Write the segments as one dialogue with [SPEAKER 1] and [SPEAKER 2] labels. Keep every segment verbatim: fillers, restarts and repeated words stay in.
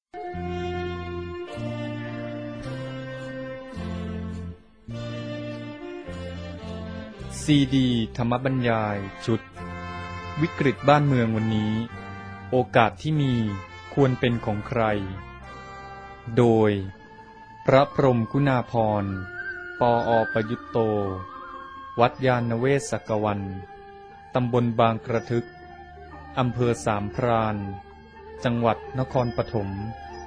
[SPEAKER 1] ซีดีธรรมบรรยายชุดวิกฤตบ้านเมืองวันนี้โอกาสที่มีควรเป็นของใครโดยพระพรหมกุณาภรณ์ปออประยุตโตวัดยานเวศกวันตำบลบางกระทึกอำเภอสามพรานจังหวัดนครปฐม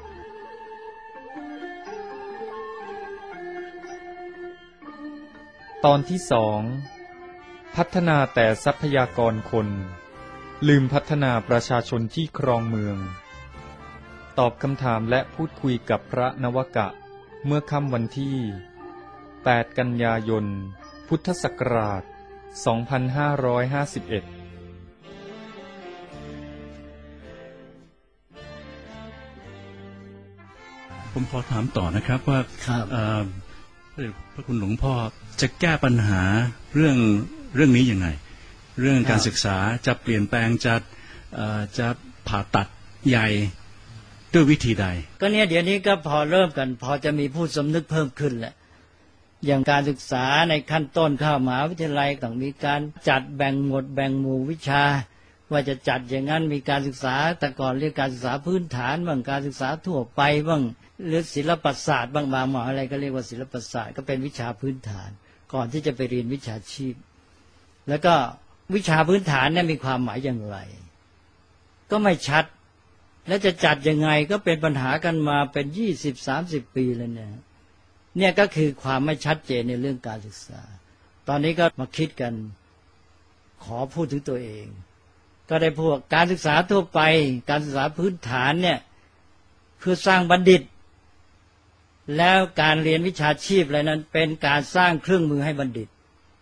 [SPEAKER 1] ตอนที่สองพัฒนาแต่ทรัพยากรคนลืมพัฒนาประชาชนที่ครองเมืองตอบคำถามและพูดคุยกับพระนวกะเมื่อค่ำวันที่แปดกันยายนพุทธศักราชสองพันห้าร้อยห้าสิบเอ็ด
[SPEAKER 2] ผมขอถามต่อนะครับว่าพระคุณหลวงพ่อจะแก้ปัญหาเรื่องเรื่องนี้ยังไงเรื่องการศึกษาจะเปลี่ยนแปลงจะจะผ่าตัดใหญ่ด้วยวิธีใด
[SPEAKER 3] ก็เนี่ยเดี๋ยวนี้ก็พอเริ่มกันพอจะมีผู้สำนึกเพิ่มขึ้นแหละอย่างการศึกษาในขั้นต้นเข้ามหาวิทยาลัยต้องมีการจัดแบ่งหมวดแบ่งหมู่วิชาว่าจะจัดอย่างนั้นมีการศึกษาแต่ก่อนเรียกการศึกษาพื้นฐานบ้างการศึกษาทั่วไปบ้างหรือศิลปศาสตร์บางบางมหาวิทยาลัยก็เรียกว่าศิลปศาสตร์ก็เป็นวิชาพื้นฐานก่อนที่จะไปเรียนวิชาชีพแล้วก็วิชาพื้นฐานเนี่ยมีความหมายอย่างไรก็ไม่ชัดแล้วจะจัดยังไงก็เป็นปัญหากันมาเป็นยี่สิบสามสิบปีแล้วเนี่ยเนี่ยก็คือความไม่ชัดเจนในเรื่องการศึกษาตอนนี้ก็มาคิดกันขอพูดถึงตัวเองก็ได้พวกการศึกษาทั่วไปการศึกษาพื้นฐานเนี่ยเพื่อสร้างบัณฑิตแล้วการเรียนวิชาชีพอะไรนั้นเป็นการสร้างเครื่องมือให้บัณฑิต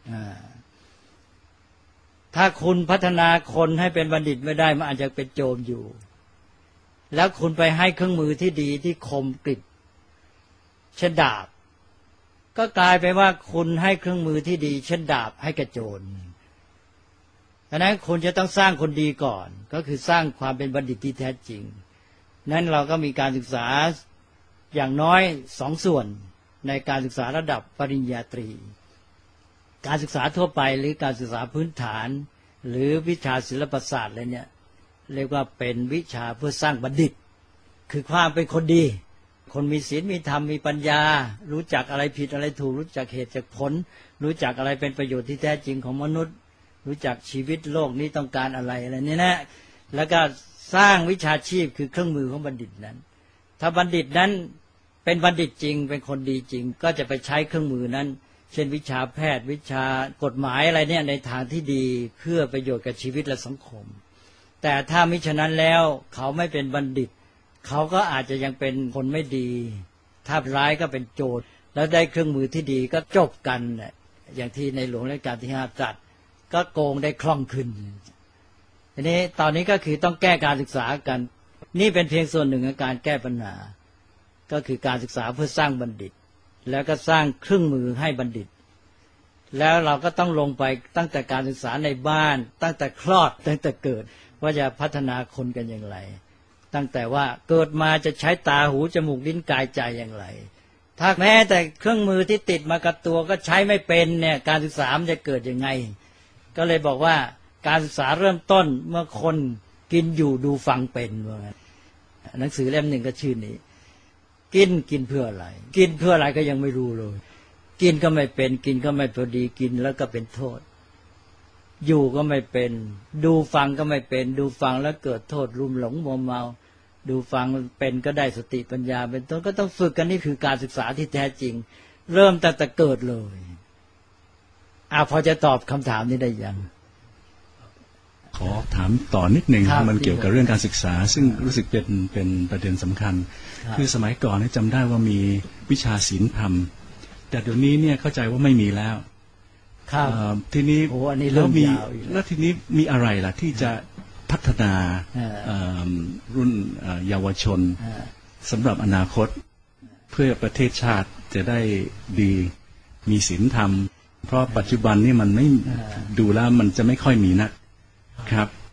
[SPEAKER 3] ถ้าคุณพัฒนาคนให้เป็นบัณฑิตไม่ได้มันอาจจะเป็นโจรอยู่แล้วคุณไปให้เครื่องมือที่ดีที่คมกริบเช่นดาบก็กลายไปว่าคุณให้เครื่องมือที่ดีเช่นดาบให้กระโจรดังนั้นคุณจะต้องสร้างคนดีก่อนก็คือสร้างความเป็นบัณฑิตที่แท้จริงนั้นเราก็มีการศึกษาอย่างน้อยสองส่วนในการศึกษาระดับปริญญาตรีการศึกษาทั่วไปหรือการศึกษาพื้นฐานหรือวิชาศิลปศาสตร์อะไรเนี่ยเรียกว่าเป็นวิชาเพื่อสร้างบัณฑิตคือความเป็นคนดีคนมีศีลมีธรรมมีปัญญารู้จักอะไรผิดอะไรถูกรู้จักเหตุจากผลรู้จักอะไรเป็นประโยชน์ที่แท้จริงของมนุษย์รู้จักชีวิตโลกนี้ต้องการอะไรอะไรนี่นะแล้วก็สร้างวิชาชีพคือเครื่องมือของบัณฑิตนั้นถ้าบัณฑิตนั้นเป็นบัณฑิตจริงเป็นคนดีจริงก็จะไปใช้เครื่องมือนั้นเช่นวิชาแพทย์วิชากฎหมายอะไรเนี่ยในทางที่ดีเพื่อประโยชน์กับชีวิตและสังคมแต่ถ้ามิฉะนั้นแล้วเขาไม่เป็นบัณฑิตเขาก็อาจจะยังเป็นคนไม่ดีถ้าร้ายก็เป็นโจรแล้วได้เครื่องมือที่ดีก็จบกันอย่างที่ในหลวงรัชกาลที่ห้าตรัสก็โกงได้คล่องขึ้นทีนี้ตอนนี้ก็คือต้องแก้การศึกษากันนี่เป็นเพียงส่วนหนึ่งของการแก้ปัญหาก็คือการศึกษาเพื่อสร้างบัณฑิตแล้วก็สร้างเครื่องมือให้บัณฑิตแล้วเราก็ต้องลงไปตั้งแต่การศึกษาในบ้านตั้งแต่คลอดตั้งแต่เกิดว่าจะพัฒนาคนกันอย่างไรตั้งแต่ว่าเกิดมาจะใช้ตาหูจมูกลิ้นกายใจอย่างไรถ้าแม้แต่เครื่องมือที่ติดมากับตัวก็ใช้ไม่เป็นเนี่ยการศึกษามันจะเกิดยังไงก็เลยบอกว่าการศึกษาเริ่มต้นเมื่อคนกินอยู่ดูฟังเป็นว่างั้นหนังสือเล่มหนึ่งก็ชื่อนี้กินกินเพื่ออะไรกินเพื่ออะไรก็ยังไม่รู้เลยกินก็ไม่เป็นกินก็ไม่พอดีกินแล้วก็เป็นโทษอยู่ก็ไม่เป็นดูฟังก็ไม่เป็นดูฟังแล้วเกิดโทษลุ่มหลงมัวเมาดูฟังเป็นก็ได้สติปัญญาเป็นต้นก็ต้องฝึกกันนี่คือการศึกษาที่แท้จริงเริ่มตั้งแต่เกิดเลยอ่ะพอจะตอบคำถามนี้ได้ยัง
[SPEAKER 2] ขอถามต่อนิดหนึ่งมันเกี่ยวกับเรื่องการศึกษาซึ่งรู้สึกเป็นเป็นประเด็นสำคัญคือสมัยก่อนจำได้ว่ามีวิชาศีลธรรมแต่เดี๋ยวนี้เนี่ยเข้าใจว่าไม่มีแล้วทีนี้แล้วมีแล้วทีนี้มีอะไรล่ะที่จะพัฒนารุ่นเยาวชนสำหรับอนาคตเพื่อประเทศชาติจะได้ดีมีศีลธรรมเพราะปัจจุบันนี่มันไม่ดูแล้วมันจะไม่ค่อยมีนะครับ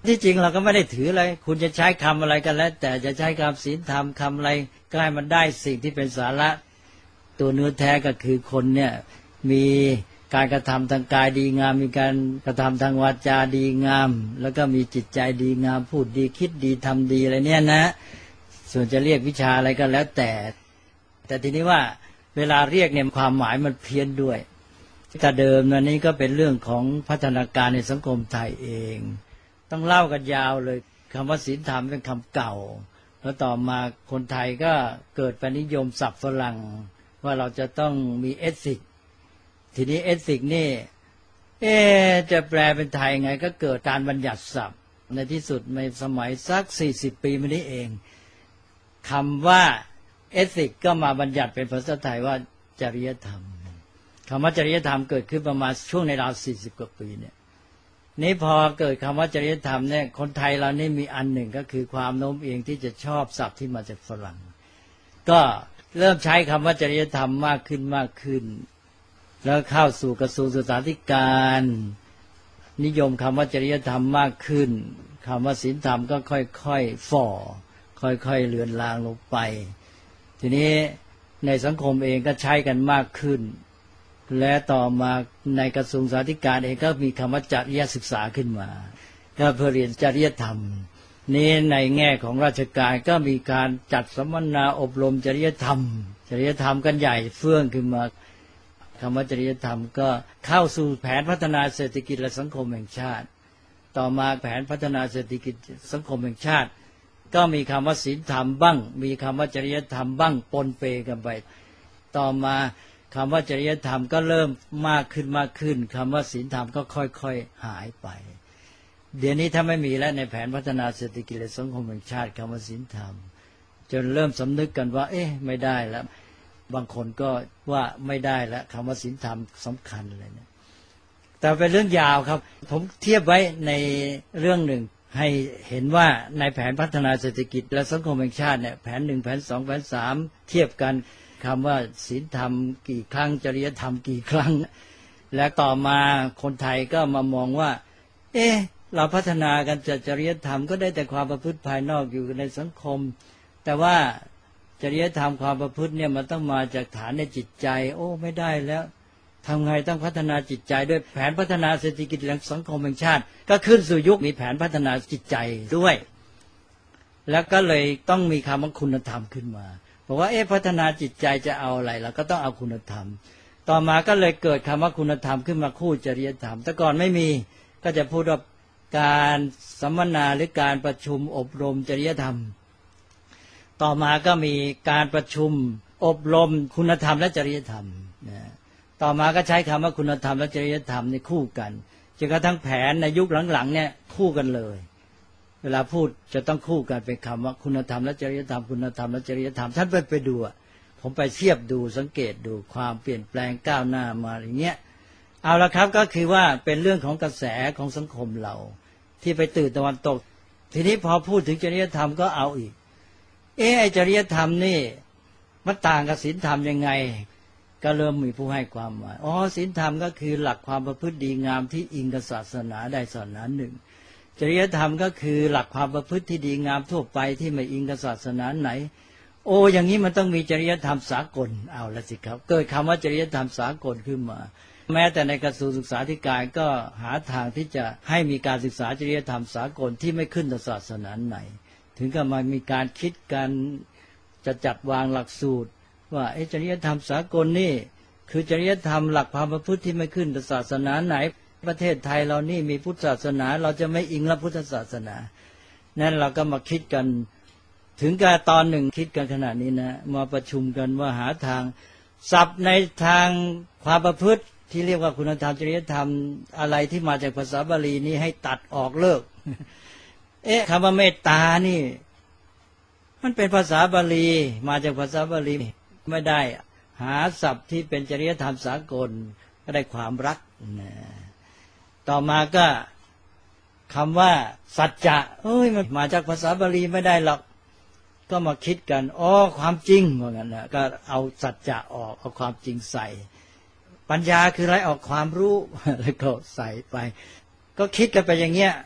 [SPEAKER 3] ที่จริงเราก็ไม่ได้ถืออะไรคุณจะใช้คำอะไรกันแล้วแต่จะใช้คำศีลธรรมคำอะไรก็ให้มันได้สิ่งที่เป็นสาระตัวเนื้อแท้ก็คือคนเนี่ยมีการกระทำทางกายดีงามมีการกระทำทางวาจาดีงามแล้วก็มีจิตใจดีงามพูดดีคิดดีทำดีอะไรเนี่ยนะส่วนจะเรียกวิชาอะไรก็แล้วแต่แต่ทีนี้ว่าเวลาเรียกเนี่ยความหมายมันเพี้ยนด้วยแต่เดิมนั้นนี้ก็เป็นเรื่องของพัฒนาการในสังคมไทยเองต้องเล่ากันยาวเลยคำว่าศีลธรรมเป็นคำเก่าแล้วต่อมาคนไทยก็เกิดไปนิยมศัพท์ฝรั่งว่าเราจะต้องมีเอธิกทีนี้เอธิกนี่เอ๊ะจะแปลเป็นไทยไงก็เกิดการบัญญัติศัพท์ในที่สุดในสมัยสักสี่สิบปีมานี้เองคำว่าเอธิกก็มาบัญญัติเป็นภาษาไทยว่าจริยธรรมคำว่าจริยธรรมเกิดขึ้นประมาณช่วงในราวสี่สิบกว่าปีเนี่ยนี่พอเกิดคำว่าจริยธรรมเนี่ยคนไทยเรานี่มีอันหนึ่งก็คือความโน้มเอียงที่จะชอบศัพท์ที่มาจากฝรั่งก็เริ่มใช้คำว่าจริยธรรมมากขึ้นมากขึ้นแล้วเข้าสู่กระทรวงศึกษาธิการนิยมคำว่าจริยธรรมมากขึ้นคำว่าศีลธรรมก็ค่อยๆฝ่อค่อยๆเลือนลางลงไปทีนี้ในสังคมเองก็ใช้กันมากขึ้นและต่อมาในกระทรวงศึกษาธิการเองก็มีคำว่าจริยศึกษาขึ้นมาก็เพื่อเรียนจริยธรรมนี้ในแง่ของราชการก็มีการจัดสัมมนาอบรมจริยธรรมจริยธรรมกันใหญ่เฟื่องขึ้นมาคำว่าจริยธรรมก็เข้าสู่แผนพัฒนาเศรษฐกิจและสังคมแห่งชาติต่อมาแผนพัฒนาเศรษฐกิจสังคมแห่งชาติก็มีคำว่าศีลธรรมบ้างมีคำว่าจริยธรรมบ้างปนเปกันไปต่อมาคำว่าจริยธรรมก็เริ่มมากขึ้นมากขึ้นคำว่าศีลธรรมก็ค่อยๆหายไปเดี๋ยวนี้ถ้าไม่มีแล้วในแผนพัฒนาเศรษฐกิจและสังคมแห่งชาติคำว่าศีลธรรมจนเริ่มสำนึกกันว่าเอ๊ะไม่ได้แล้วบางคนก็ว่าไม่ได้แล้วคำว่าศีลธรรมสำคัญเลยเนี่ยแต่เป็นเรื่องยาวครับผมเทียบไว้ในเรื่องหนึ่งให้เห็นว่าในแผนพัฒนาเศรษฐกิจและสังคมแห่งชาติเนี่ยแผนหนึ่งแผนสองแผนสามเทียบกันคำว่าศีลธรรมกี่ครั้งจริยธรรมกี่ครั้งและต่อมาคนไทยก็มามองว่าเอ๊ะเราพัฒนากันจะจริยธรรมก็ได้แต่ความประพฤติภายนอกอยู่ในสังคมแต่ว่าจริยธรรมความประพฤติเนี่ยมันต้องมาจากฐานในจิตใจโอ้ไม่ได้แล้วทำไงต้องพัฒนาจิตใจด้วยแผนพัฒนาเศรษฐกิจและสังคมแห่งชาติก็ขึ้นสู่ยุคมีแผนพัฒนาจิตใจด้วยแล้วก็เลยต้องมีคำว่าคุณธรรมขึ้นมาบอกว่าเอ๊ะพัฒนาจิตใจจะเอาอะไรเราก็ต้องเอาคุณธรรมต่อมาก็เลยเกิดคำว่าคุณธรรมขึ้นมาคู่จริยธรรมแต่ก่อนไม่มีก็จะพูดว่าการสัมมนาหรือการประชุมอบรมจริยธรรมต่อมาก็มีการประชุมอบรมคุณธรรมและจริยธรรมนะต่อมาก็ใช้คำว่าคุณธรรมและจริยธรรมในคู่กันจนกระทั่งแผนในยุคหลังๆเนี่ยคู่กันเลยเวลาพูดจะต้องคู่กันเป็นคำว่าคุณธรรมและจริยธรรมคุณธรรมและจริยธรรมท่านไปไปดูผมไปเทียบดูสังเกตดูความเปลี่ยนแปลงก้าวหน้ามาอย่างเงี้ยเอาละครับก็คือว่าเป็นเรื่องของกระแสของสังคมเราที่ไปตื่นตะวันตกทีนี้พอพูดถึงจริยธรรมก็เอาอีกเอ๊ะไอ้จริยธรรมนี่มันต่างกับศีลธรรมยังไงก็เริ่มมีผู้ให้ความหมายอ๋อศีลธรรมก็คือหลักความประพฤติดีงามที่อิงกับศาสนาใดศาสนาหนึ่งจริยธรรมก็คือหลักความประพฤติที่ดีงามทั่วไปที่ไม่อิงกับศาสนาไหนโอ้อย่างนี้มันต้องมีจริยธรรมสากลเอาละสิครับเกิดคำว่าจริยธรรมสากลขึ้นมาแม้แต่ในกระทรวงศึกษาธิการก็หาทางที่จะให้มีการศึกษาจริยธรรมสากลที่ไม่ขึ้นกับศาสนาไหนถึงกับมามีการคิดการจะจัดวางหลักสูตรว่าจริยธรรมสากลนี่คือจริยธรรมหลักความประพฤติที่ไม่ขึ้นกับศาสนาไหนประเทศไทยเรานี่มีพุทธศาสนาเราจะไม่อิงรับพุทธศาสนานั่นเราก็มาคิดกันถึงการตอนหนึ่งคิดกันขนาดนี้นะมาประชุมกันว่าหาทางศัพท์ในทางความประพฤติที่เรียกว่าคุณธรรมจริยธรรมอะไรที่มาจากภาษาบาลีนี้ให้ตัดออกเลิกเอ๊ะคำว่าเมตตานี่มันเป็นภาษาบาลีมาจากภาษาบาลีไม่ได้หาศัพท์ที่เป็นจริยธรรมสากลก็ได้ความรักนะต่อมาก็คำว่าสัจจะเอ้ยมันมาจากภาษาบาลีไม่ได้หรอกก็มาคิดกันอ๋อความจริงว่างั้นนะก็เอาสัจจะออกเอาความจริงใส่ปัญญาคืออะไรออกความรู้แล้วก็ใส่ไปก็คิดกันไปอย่างเงี้ย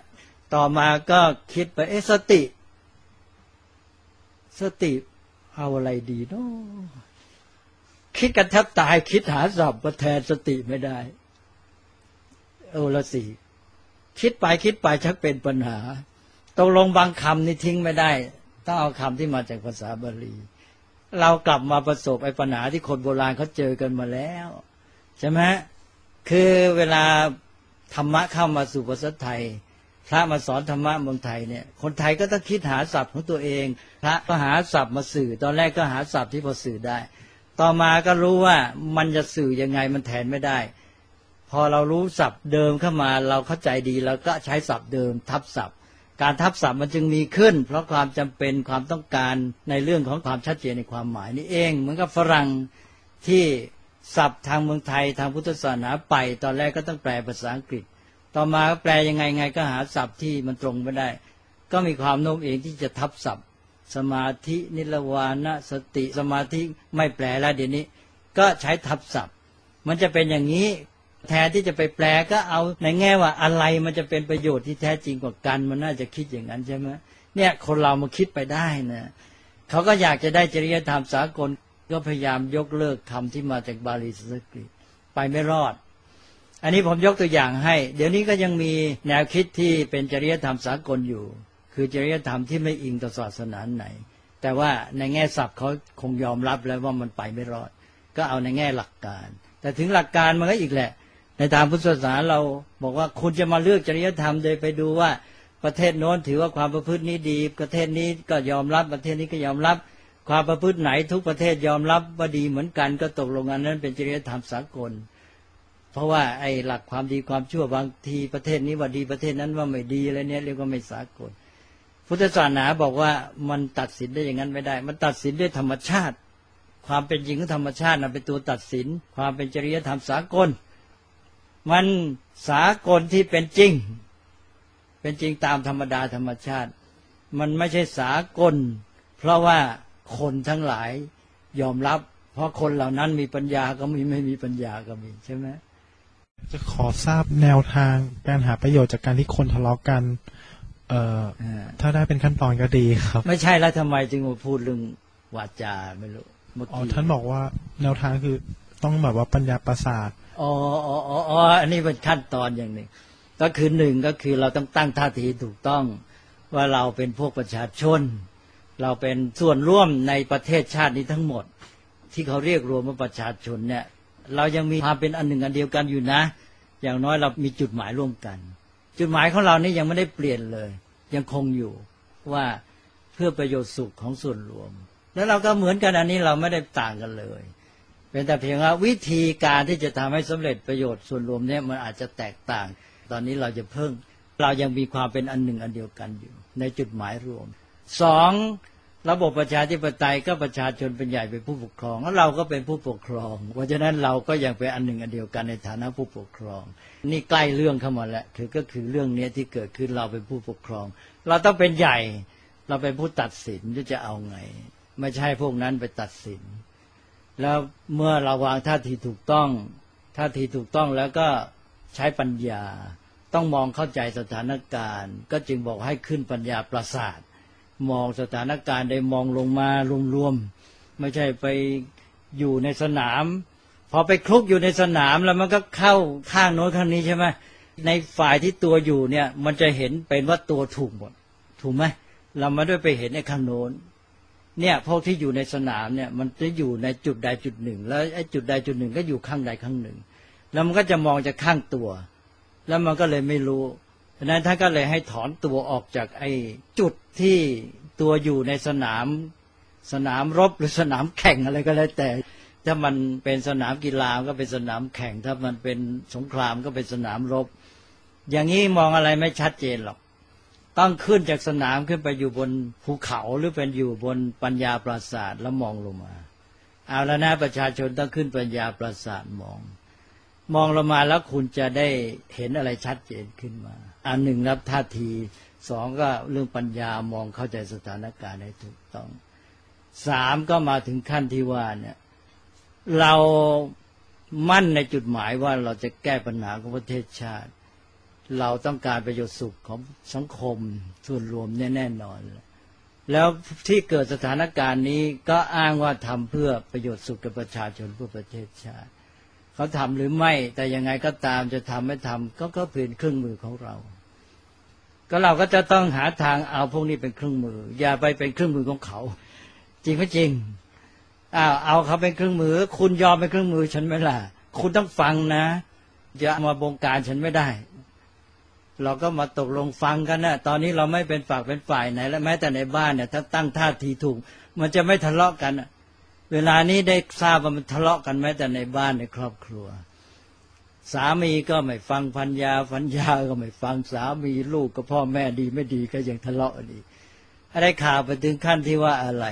[SPEAKER 3] ต่อมาก็คิดไปเอ๊ะสติสติเอาอะไรดีเนาะคิดกันแทบตายคิดหาศัพท์มาแทนสติไม่ได้เออละสิคิดไปคิดไปชักเป็นปัญหาตกลงบางคำนี่ทิ้งไม่ได้ต้องเอาคำที่มาจากภาษาบาลีเรากลับมาประสบไอ้ปัญหาที่คนโบราณเขาเจอกันมาแล้วใช่ไหมคือเวลาธรรมะเข้ามาสู่ภาษาไทยพระมาสอนธรรมะเมืองไทยเนี่ยคนไทยก็ต้องคิดหาศัพท์ของตัวเองพระก็หาศัพท์มาสื่อตอนแรกก็หาศัพท์ที่พอสื่อได้ต่อมาก็รู้ว่ามันจะสื่อยังไงมันแทนไม่ได้พอเรารู้ศัพท์เดิมเข้ามาเราเข้าใจดีเราก็ใช้ศัพท์เดิมทับศัพท์การทับศัพท์มันจึงมีขึ้นเพราะความจำเป็นความต้องการในเรื่องของความชัดเจนในความหมายนี่เองเหมือนกับฝรั่งที่ศัพท์ทางเมืองไทยทางพุทธศาสนาไปตอนแรกก็ต้องแปลภาษาอังกฤษต่อมาก็แปลยังไงไงก็หาศัพท์ที่มันตรงไม่ได้ก็มีความโน้มเองที่จะทับศัพท์สมาธินิรวานะสติสมาธิไม่แปลแล้วเดี๋ยวนี้ก็ใช้ทับศัพท์มันจะเป็นอย่างนี้แทนที่จะไปแปลก็เอาในแง่ว่าอะไรมันจะเป็นประโยชน์ที่แท้จริงกว่ากันมันน่าจะคิดอย่างนั้นใช่ไหมเนี่ยคนเรามาคิดไปได้นะเขาก็อยากจะได้จริยธรรมสากลก็พยายามยกเลิกคำที่มาจากบาลีสันสกฤตไปไม่รอดอันนี้ผมยกตัวอย่างให้เดี๋ยวนี้ก็ยังมีแนวคิดที่เป็นจริยธรรมสากลอยู่คือจริยธรรมที่ไม่อิงต่อศาสนาไหนแต่ว่าในแง่ศัพท์เขาคงยอมรับแล้วว่ามันไปไม่รอดก็เอาในแง่หลักการแต่ถึงหลักการมันก็อีกแหละในทางพุทธศาสนาเราบอกว่าคุณจะมาเลือกจริยธรรมโดยไปดูว่าประเทศโน้นถือว่าความประพฤตินี้ดีประเทศนี้ก็ยอมรับประเทศนี้ก็ยอมรับความประพฤติไหนทุกประเทศยอมรับว่าดีเหมือนกันก็ตกลงอันนั้นเป็นจริยธรรมสากลเพราะว่าไอ้หลักความดีความชั่วบางทีประเทศนี้ว่าดีประเทศนั้นว่าไม่ดีอะไรเนี้ยเรียกว่าไม่สากลพุทธศาสนาบอกว่ามันตัดสินได้อย่างนั้นไม่ได้มันตัดสินด้วยธรรมชาติความเป็นจริงของธรรมชาติน่ะเป็นตัวตัดสินความเป็นจริยธรรมสากลมันสากลที่เป็นจริงเป็นจริงตามธรรมดาธรรมชาติมันไม่ใช่สากลเพราะว่าคนทั้งหลายยอมรับเพราะคนเหล่านั้นมีปัญญาก็มีไม่มีปัญญาก็มีใช่ไหม
[SPEAKER 4] จะขอทราบแนวทางการหาประโยชน์จากการที่คนทะเลาะกันเอ่อถ้าได้เป็นขั้นตอนก็ดีครับไม่
[SPEAKER 3] ใช่แล้วทำไมจึงมาพูดเรื่องวาจาไม่รู้
[SPEAKER 4] อ๋อท่านบอกว่าแนวทางคือต้องแบบว่าปัญญาประสาท
[SPEAKER 3] อ๋ออ๋ออ๋ออันนี้เป็นขั้นตอนอย่างหนึ่งก็คือหนึ่งก็คือเราต้องตั้งท่าทีถูกต้องว่าเราเป็นพวกประชาชนเราเป็นส่วนร่วมในประเทศชาตินี้ทั้งหมดที่เขาเรียกรวมว่าประชาชนเนี่ยเรายังมีความเป็นอันหนึ่งอันเดียวกันอยู่นะอย่างน้อยเรามีจุดหมายร่วมกันจุดหมายของเรานี่ยังไม่ได้เปลี่ยนเลยยังคงอยู่ว่าเพื่อประโยชน์สุขของส่วนรวมแล้วเราก็เหมือนกันอันนี้เราไม่ได้ต่างกันเลยเป็นแต่เพียงว่าวิธีการที่จะทำให้สำเร็จประโยชน์ส่วนรวมเนี่ยมันอาจจะแตกต่างตอนนี้เราจะเพิ่งเรายังมีความเป็นอันหนึ่งอันเดียวกันอยู่ในจุดหมายรวมสองระบบประชาธิปไตยก็ประชาชนเป็นใหญ่เป็นผู้ปกครองแล้วเราก็เป็นผู้ปกครองเพราะฉะนั้นเราก็ยังเป็นอันหนึ่งอันเดียวกันในฐานะผู้ปกครองนี่ใกล้เรื่องเข้ามาแล้วคือก็คือเรื่องนี้ที่เกิดขึ้นเราเป็นผู้ปกครองเราต้องเป็นใหญ่เราเป็นผู้ตัดสินที่จะเอาไงไม่ใช่พวกนั้นไปตัดสินแล้วเมื่อเราวางท่าทีถูกต้องท่าทีถูกต้องแล้วก็ใช้ปัญญาต้องมองเข้าใจสถานการณ์ก็จึงบอกให้ขึ้นปัญญาประสาทมองสถานการณ์ได้มองลงมารวมๆไม่ใช่ไปอยู่ในสนามพอไปคลุกอยู่ในสนามแล้วมันก็เข้าข้างโน้นข้างนี้ใช่ไหมในฝ่ายที่ตัวอยู่เนี่ยมันจะเห็นเป็นว่าตัวถูกหมดถูกไหมเราไม่ได้ไปเห็นในข้างโน้นเนี่ยพวกที่อยู่ในสนามเนี่ยมันจะอยู่ในจุดใดจุดหนึ่งแล้วไอ้จุดใดจุดหนึ่งก็อยู่ข้างใดข้างหนึ่งแล้วมันก็จะมองจากข้างตัวแล้วมันก็เลยไม่รู้ฉะนั้นท่านก็เลยให้ถอนตัวออกจากไอ้จุดที่ตัวอยู่ในสนามสนามรบหรือสนามแข่งอะไรก็แล้วแต่ถ้ามันเป็นสนามกีฬาก็เป็นสนามแข่งถ้ามันเป็นสงครามก็เป็นสนามรบอย่างนี้มองอะไรไม่ชัดเจนหรอกต้องขึ้นจากสนามขึ้นไปอยู่บนภูเขาหรือเป็นอยู่บนปัญญาปราสาทแล้วมองลงมาเอาแล้วนะประชาชนต้องขึ้นปัญญาปราสาทมองมองลงมาแล้วคุณจะได้เห็นอะไรชัดเจนขึ้นมาอันหนึ่งรับท่าทีสองก็เรื่องปัญญามองเข้าใจสถานการณ์ให้ถูกต้องสามก็มาถึงขั้นที่ว่าเนี่ยเรามั่นในจุดหมายว่าเราจะแก้ปัญหาของประเทศชาติเราต้องการประโยชน์สุขของสังคมส่วนรวมแน่นอนแล้วที่เกิดสถานการณ์นี้ก็อ้างว่าทำเพื่อประโยชน์สุขกับประชาชนเพื่อประเทศชาติเขาทำหรือไม่แต่ยังไงก็ตามจะทำไม่ทำก็ก็เป็นเครื่องมือของเราก็เราก็จะต้องหาทางเอาพวกนี้เป็นเครื่องมืออย่าไปเป็นเครื่องมือของเขาจริงไหมจริงอ้าวเอาเขาเป็นเครื่องมือคุณยอมเป็นเครื่องมือฉันไหมล่ะคุณต้องฟังนะอย่ามาบงการฉันไม่ได้เราก็มาตกลงฟังกันนะตอนนี้เราไม่เป็นฝักเป็นฝ่ายไหนแล้วแม้แต่ในบ้านเนี่ยถ้าตั้งท่าทีถูกมันจะไม่ทะเลาะกันเวลานี้ได้ทราบว่ามันทะเลาะกันแม้แต่ในบ้านในครอบครัวสามีก็ไม่ฟังภรรยาภรรยาก็ไม่ฟังสามีลูกก็พ่อแม่ดีไม่ดีก็ยังทะเลาะดีอะไรข่าวไปถึงขั้นที่ว่าอะไร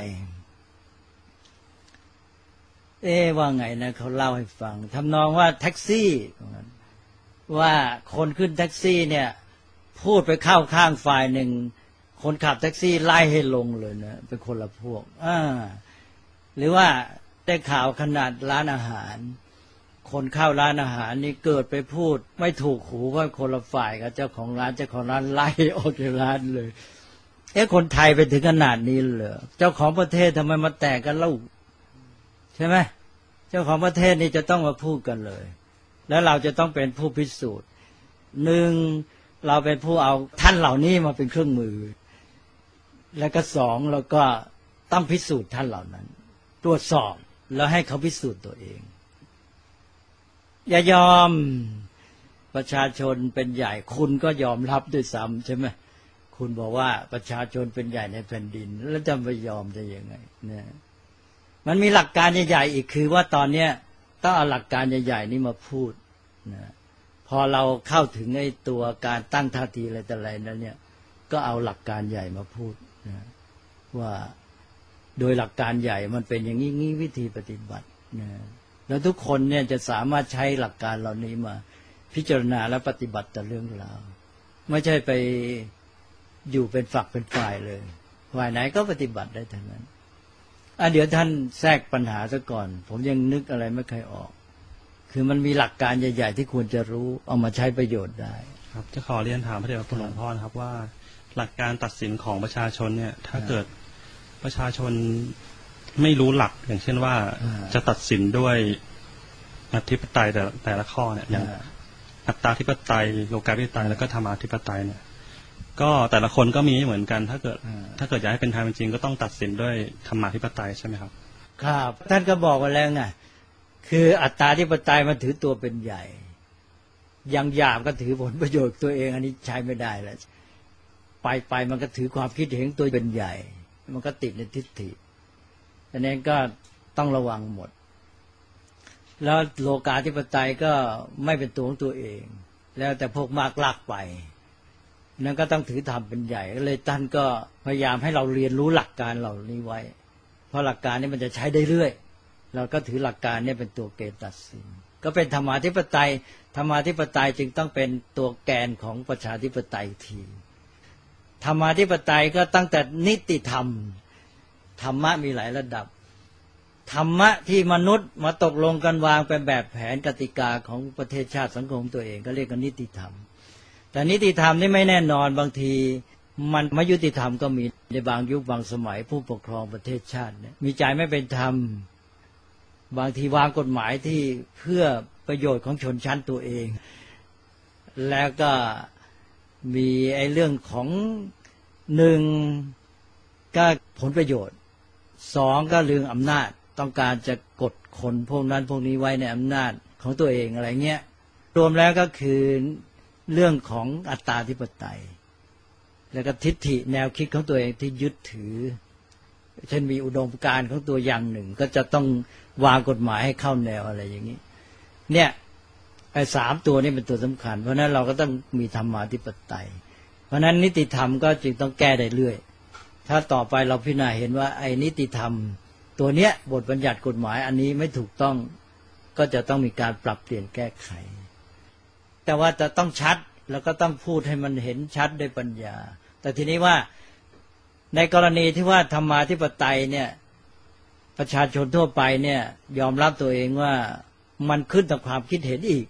[SPEAKER 3] เอ๊ะว่าไงนะเขาเล่าให้ฟังทำนองว่าแท็กซี่ว่าคนขึ้นแท็กซี่เนี่ยพูดไปเข้าข้างฝ่ายหนึ่งคนขับแท็กซี่ไล่ให้ลงเลยนะเป็นคนละพวกอ่าหรือว่าได้ข่าวขนาดร้านอาหารคนเข้าร้านอาหารนี่เกิดไปพูดไม่ถูกหูว่าคนละฝ่ายกับเจ้าของร้านเจ้าของร้านไล่ออกจากร้านเลยเอ๊ะคนไทยไปถึงขนาดนี้เหรอเจ้าของประเทศทำไมมาแตกกันเล่าใช่ไหมเจ้าของประเทศนี่จะต้องมาพูดกันเลยแล้วเราจะต้องเป็นผู้พิสูจน์หนึ่งเราเป็นผู้เอาท่านเหล่านี้มาเป็นเครื่องมือแล้วก็สองเราก็ต้องพิสูจน์ท่านเหล่านั้นตรวจสอบแล้วให้เขาพิสูจน์ตัวเองอย่ายอมประชาชนเป็นใหญ่คุณก็ยอมรับด้วยซ้ำใช่ไหมคุณบอกว่าประชาชนเป็นใหญ่ในแผ่นดินแล้วจะไปยอมได้ยังไงเนี่ยมันมีหลักการใหญ่ๆอีกคือว่าตอนเนี้ยต้องเอาหลักการใหญ่ๆนี้มาพูดนะพอเราเข้าถึงไอ้ตัวการตั้งท่าทีอะไรแต่อะไรนั้นเนี่ยก็เอาหลักการใหญ่มาพูดนะว่าโดยหลักการใหญ่มันเป็นอย่างนี้งี้วิธีปฏิบัตินะแล้วทุกคนเนี่ยจะสามารถใช้หลักการเหล่านี้มาพิจารณาและปฏิบัติต่อเรื่องราวไม่ใช่ไปอยู่เป็นฝักเป็นฝ่ายเลยฝ่ายไหนก็ปฏิบัติได้ทั้งนั้นอ่ะเดี๋ยวท่านแทรกปัญหาซะก่อนผมยังนึกอะไรไม่เคยออกคือมันมีหลักการใหญ่ๆที่ควรจะรู้เอามาใช้ประโยชน์ได้
[SPEAKER 5] ครับจะขอเรียนถามพระเดชพระคุณหลวงพ่อนะครับว่าหลักการตัดสินของประชาชนเนี่ยถ้าเกิดประชาชนไม่รู้หลักอย่างเช่นว่าจะตัดสินด้วยอธิปไตยแต่แต่ละข้อเนี่ยอย่างอัตตาธิปไตยโลกาภิปไตยแล้วก็ธรรมาธิปไตยเนี่ยก็แต่ละคนก็มีไม่เหมือนกันถ้าเกิดถ้าเกิดอยากให้เป็นธรรมจริงก็ต้องตัดสินด้วยธรรมาธิปไตยใช่ไหมครับ
[SPEAKER 3] ครับท่านก็บอกไว้แล้วไงคืออัตตาธิปไตยมันถือตัวเป็นใหญ่ยังหยาบก็ถือผลประโยชน์ตัวเองอันนี้ใช้ไม่ได้แล้วไปไปมันก็ถือความคิดเห็นตัวเป็นใหญ่มันก็ติดในทิฏฐิดังนั้นก็ต้องระวังหมดแล้วโลกาธิปไตยก็ไม่เป็นตัวของตัวเองแล้วแต่พวกมากลากไปนั้นก็ต้องถือธรรมเป็นใหญ่เลยท่านก็พยายามให้เราเรียนรู้หลักการเหล่านี้ไว้เพราะหลักการนี้มันจะใช้ได้เรื่อยเราก็ถือหลักการนี้เป็นตัวเกณฑ์ตัดสินก็เป็นธรรมาธิปไตยธรรมาธิปไตยจึงต้องเป็นตัวแกนของประชาธิปไตยทีธรรมาธิปไตยก็ตั้งแต่นิติธรรมธรรมะมีหลายระดับธรรมะที่มนุษย์มาตกลงกันวางเป็นแบบแผนกติกาของประเทศชาติสังคมตัวเองก็เรียกกันนิติธรรมแต่นิติธรรมนี่ไม่แน่นอนบางทีมันไม่ยุติธรรมก็มีในบางยุคบางสมัยผู้ปกครองประเทศชาติเนี่ยมีใจไม่เป็นธรรมบางทีวางกฎหมายที่เพื่อประโยชน์ของชนชั้นตัวเองแล้วก็มีไอ้เรื่องของหนึ่งก็ผลประโยชน์สองก็เรื่องอำนาจต้องการจะกดคนพวกนั้นพวกนี้ไว้ในอำนาจของตัวเองอะไรเงี้ยรวมแล้วก็คือเรื่องของอัตตาธิปไตยแล้วก็ทิฏฐิแนวคิดของตัวเองที่ยึดถือเช่นมีอุดมการณ์ของตัวอย่างหนึ่งก็จะต้องวางกฎหมายให้เข้าแนวอะไรอย่างนี้เนี่ยไอ้สามตัวนี้เป็นตัวสำคัญเพราะนั้นเราก็ต้องมีธรรมาธิปไตยเพราะนั้นนิติธรรมก็จึงต้องแก้ได้เรื่อยถ้าต่อไปเราพิจารณาเห็นว่าไอ้นิติธรรมตัวเนี้ยบทบัญญัติกฎหมายอันนี้ไม่ถูกต้องก็จะต้องมีการปรับเปลี่ยนแก้ไขแต่ว่าจะต้องชัดแล้วก็ต้องพูดให้มันเห็นชัดด้วยปัญญาแต่ทีนี้ว่าในกรณีที่ว่าธรรมาธิปไตยเนี่ยประชาชนทั่วไปเนี่ยยอมรับตัวเองว่ามันขึ้นกับความคิดเห็นอีก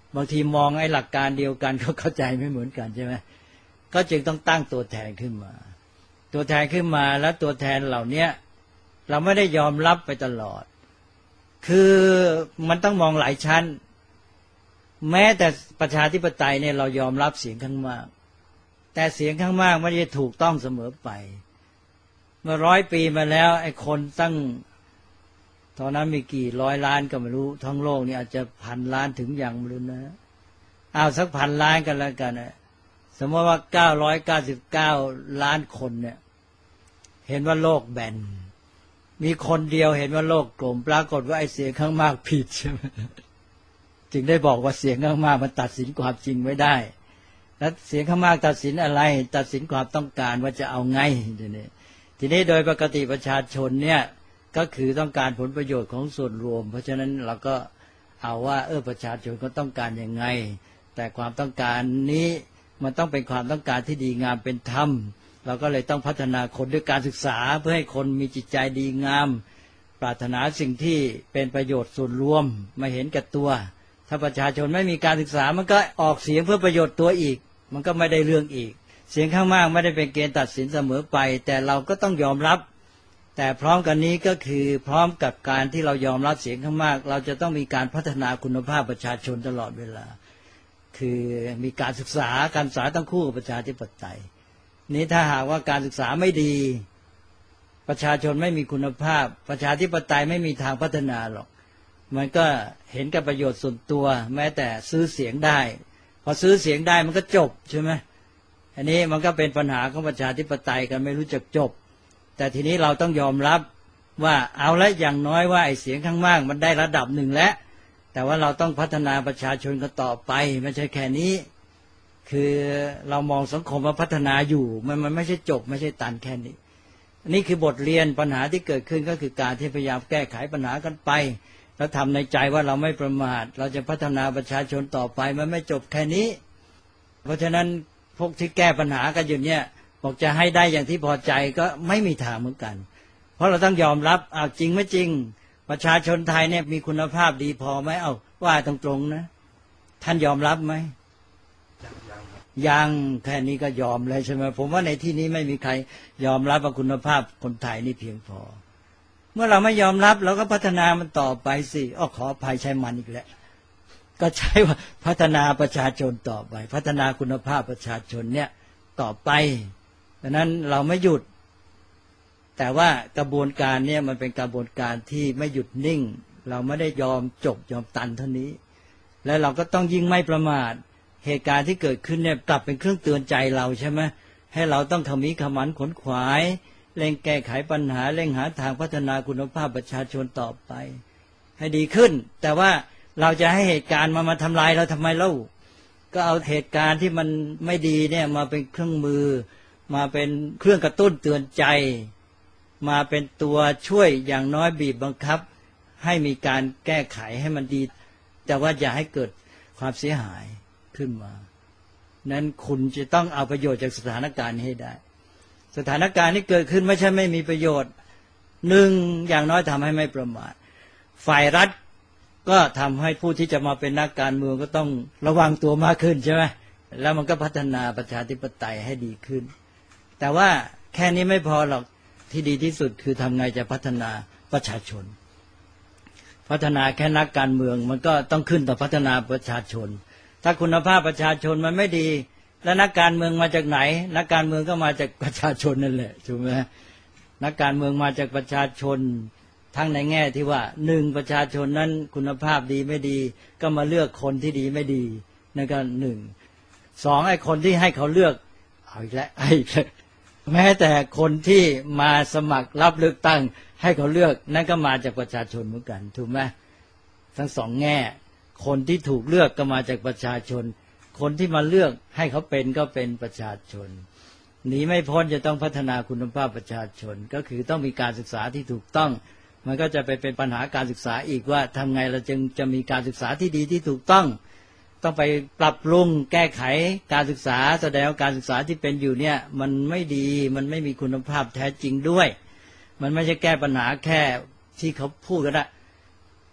[SPEAKER 3] บางทีมองไอ้หลักการเดียวกันก็เข้าใจไม่เหมือนกันใช่ไหมก็จึงต้องตั้งตัวแทนขึ้นมาตัวแทนขึ้นมาแล้วตัวแทนเหล่านี้เราไม่ได้ยอมรับไปตลอดคือมันต้องมองหลายชั้นแม้แต่ประชาธิปไตยเนี่ยเรายอมรับเสียงข้างมากแต่เสียงข้างมากไม่ได้ถูกต้องเสมอไปเมื่อร้อยปีมาแล้วไอ้คนตั้งตอนนั้นมีกี่ร้อยล้านก็ไม่รู้ทั้งโลกนี่อาจจะพันล้านถึงอย่างไม่รู้นะเอาสักพันล้านกันแล้วกันนะสมมติว่าเก้าร้อยเก้าสิบเก้าล้านคนเนี่ยเห็นว่าโลกแบนมีคนเดียวเห็นว่าโลกกลมปรากฏว่าไอ้เสียงข้างมากผิดใช่ไหมจึงได้บอกว่าเสียงข้างมากมันตัดสินความจริงไม่ได้แล้วเสียงข้างมากตัดสินอะไรตัดสินความต้องการว่าจะเอาไงทีนี้ทีนี้โดยปกติประชาชนเนี่ยก็คือต้องการผลประโยชน์ของส่วนรวมเพราะฉะนั้นเราก็เอาว่าเออประชาชนก็ต้องการยังไงแต่ความต้องการนี้มันต้องเป็นความต้องการที่ดีงามเป็นธรรมเราก็เลยต้องพัฒนาคนด้วยการศึกษาเพื่อให้คนมีจิตใจดีงามปรารถนาสิ่งที่เป็นประโยชน์ส่วนรวมไม่เห็นแก่ตัวถ้าประชาชนไม่มีการศึกษามันก็ออกเสียงเพื่อประโยชน์ตัวอีกมันก็ไม่ได้เรื่องอีกเสียงข้างมากไม่ได้เป็นเกณฑ์ตัดสินเสมอไปแต่เราก็ต้องยอมรับแต่พร้อมกันนี้ก็คือพร้อมกับการที่เรายอมรับเสียงข้างมากเราจะต้องมีการพัฒนาคุณภาพประชาชนตลอดเวลาคือมีการศึกษาการศึกษาต้องคู่กับประชาธิปไตยนี้ถ้าหากว่าการศึกษาไม่ดีประชาชนไม่มีคุณภาพประชาธิปไตยไม่มีทางพัฒนาหรอกมันก็เห็นกับประโยชน์ส่วนตัวแม้แต่ซื้อเสียงได้พอซื้อเสียงได้มันก็จบใช่ไหมอันนี้มันก็เป็นปัญหาของประชาธิปไตยกันไม่รู้จักจบแต่ทีนี้เราต้องยอมรับว่าเอาละอย่างน้อยว่าไอ้เสียงข้างมากมันได้ระดับหนึ่งแล้วแต่ว่าเราต้องพัฒนาประชาชนกันต่อไปไม่ใช่แค่นี้คือเรามองสังคมว่าพัฒนาอยู่มันมันไม่ใช่จบไม่ใช่ตันแค่นี้นี่คือบทเรียนปัญหาที่เกิดขึ้นก็คือการที่พยายามแก้ไขปัญหากันไปแล้วทำในใจว่าเราไม่ประมาทเราจะพัฒนาประชาชนต่อไปมันไม่จบแค่นี้เพราะฉะนั้นพวกที่แก้ปัญหากันอยู่เนี่ยบอกจะให้ได้อย่างที่พอใจก็ไม่มีทางเหมือนกันเพราะเราต้องยอมรับอ้าวจริงไม่จริงประชาชนไทยเนี่ยมีคุณภาพดีพอไหมเอาว่าตรงๆนะท่านยอมรับไหมยังแค่นี้ก็ยอมเลยใช่ไหมผมว่าในที่นี้ไม่มีใครยอมรับว่าคุณภาพคนไทยนี่เพียงพอเมื่อเราไม่ยอมรับเราก็พัฒนามันต่อไปสิอ้อขออภัยใช้มันอีกแล้วก็ใช้ว่าพัฒนาประชาชนต่อไปพัฒนาคุณภาพประชาชนเนี่ยต่อไปดังนั้นเราไม่หยุดแต่ว่ากระบวนการเนี่ยมันเป็นกระบวนการที่ไม่หยุดนิ่งเราไม่ได้ยอมจบยอมตันเท่านี้และเราก็ต้องยิ่งไม่ประมาทเหตุการณ์ที่เกิดขึ้นเนี่ยกลับเป็นเครื่องเตือนใจเราใช่ไหมให้เราต้องขมิขมันขนขวายเร่งแก้ไขปัญหาเร่งหาทางพัฒนาคุณภาพประชาชนต่อไปให้ดีขึ้นแต่ว่าเราจะให้เหตุการณ์มามาทำลายเราทำไมเล่าก็เอาเหตุการณ์ที่มันไม่ดีเนี่ยมาเป็นเครื่องมือมาเป็นเครื่องกระตุ้นเตือนใจมาเป็นตัวช่วยอย่างน้อยบีบบังคับให้มีการแก้ไขให้มันดีแต่ว่าอย่าให้เกิดความเสียหายขึ้นมานั้นคุณจะต้องเอาประโยชน์จากสถานการณ์นี้ให้ได้สถานการณ์ที่เกิดขึ้นไม่ใช่ไม่มีประโยชน์หนึ่งอย่างน้อยทำให้ไม่ประมาทฝ่ายรัฐก็ทำให้ผู้ที่จะมาเป็นนักการเมืองก็ต้องระวังตัวมากขึ้นใช่ไหมแล้วมันก็พัฒนาประชาธิปไตยให้ดีขึ้นแต่ว่าแค่นี้ไม่พอหรอกที่ดีที่สุดคือทำไงจะพัฒนาประชาชนพัฒนาแค่นักการเมืองมันก็ต้องขึ้นต่อพัฒนาประชาชนถ้าคุณภาพประชาชนมันไม่ดีแล้วนักการเมืองมาจากไหนนักการเมืองก็มาจากประชาชนนั่นแหละถูกไหมนักการเมืองมาจากประชาชนทั้งในแง่ที่ว่าหนึ่งประชาชนนั้นคุณภาพดีไม่ดีก็มาเลือกคนที่ดีไม่ดีนั่นก็หนึ่งสองไอ้คนที่ให้เขาเลือกเอาอีกแล้วไอ้แม้แต่คนที่มาสมัครรับเลือกตั้งให้เขาเลือกนั่นก็มาจากประชาชนเหมือนกันถูกไหมทั้งสองแง่คนที่ถูกเลือกก็มาจากประชาชนคนที่มาเลือกให้เขาเป็นก็เป็นประชาชนหนีไม่พ้นจะต้องพัฒนาคุณภาพประชาชนก็คือต้องมีการศึกษาที่ถูกต้องมันก็จะไปเป็นปัญหาการศึกษาอีกว่าทำไงเราจึงจะมีการศึกษาที่ดีที่ถูกต้องต้องไปปรับปรุงแก้ไขการศึกษาแสดงว่าการศึกษาที่เป็นอยู่เนี่ยมันไม่ดีมันไม่มีคุณภาพแท้จริงด้วยมันไม่ใช่แก้ปัญหาแค่ที่เขาพูดกันนะ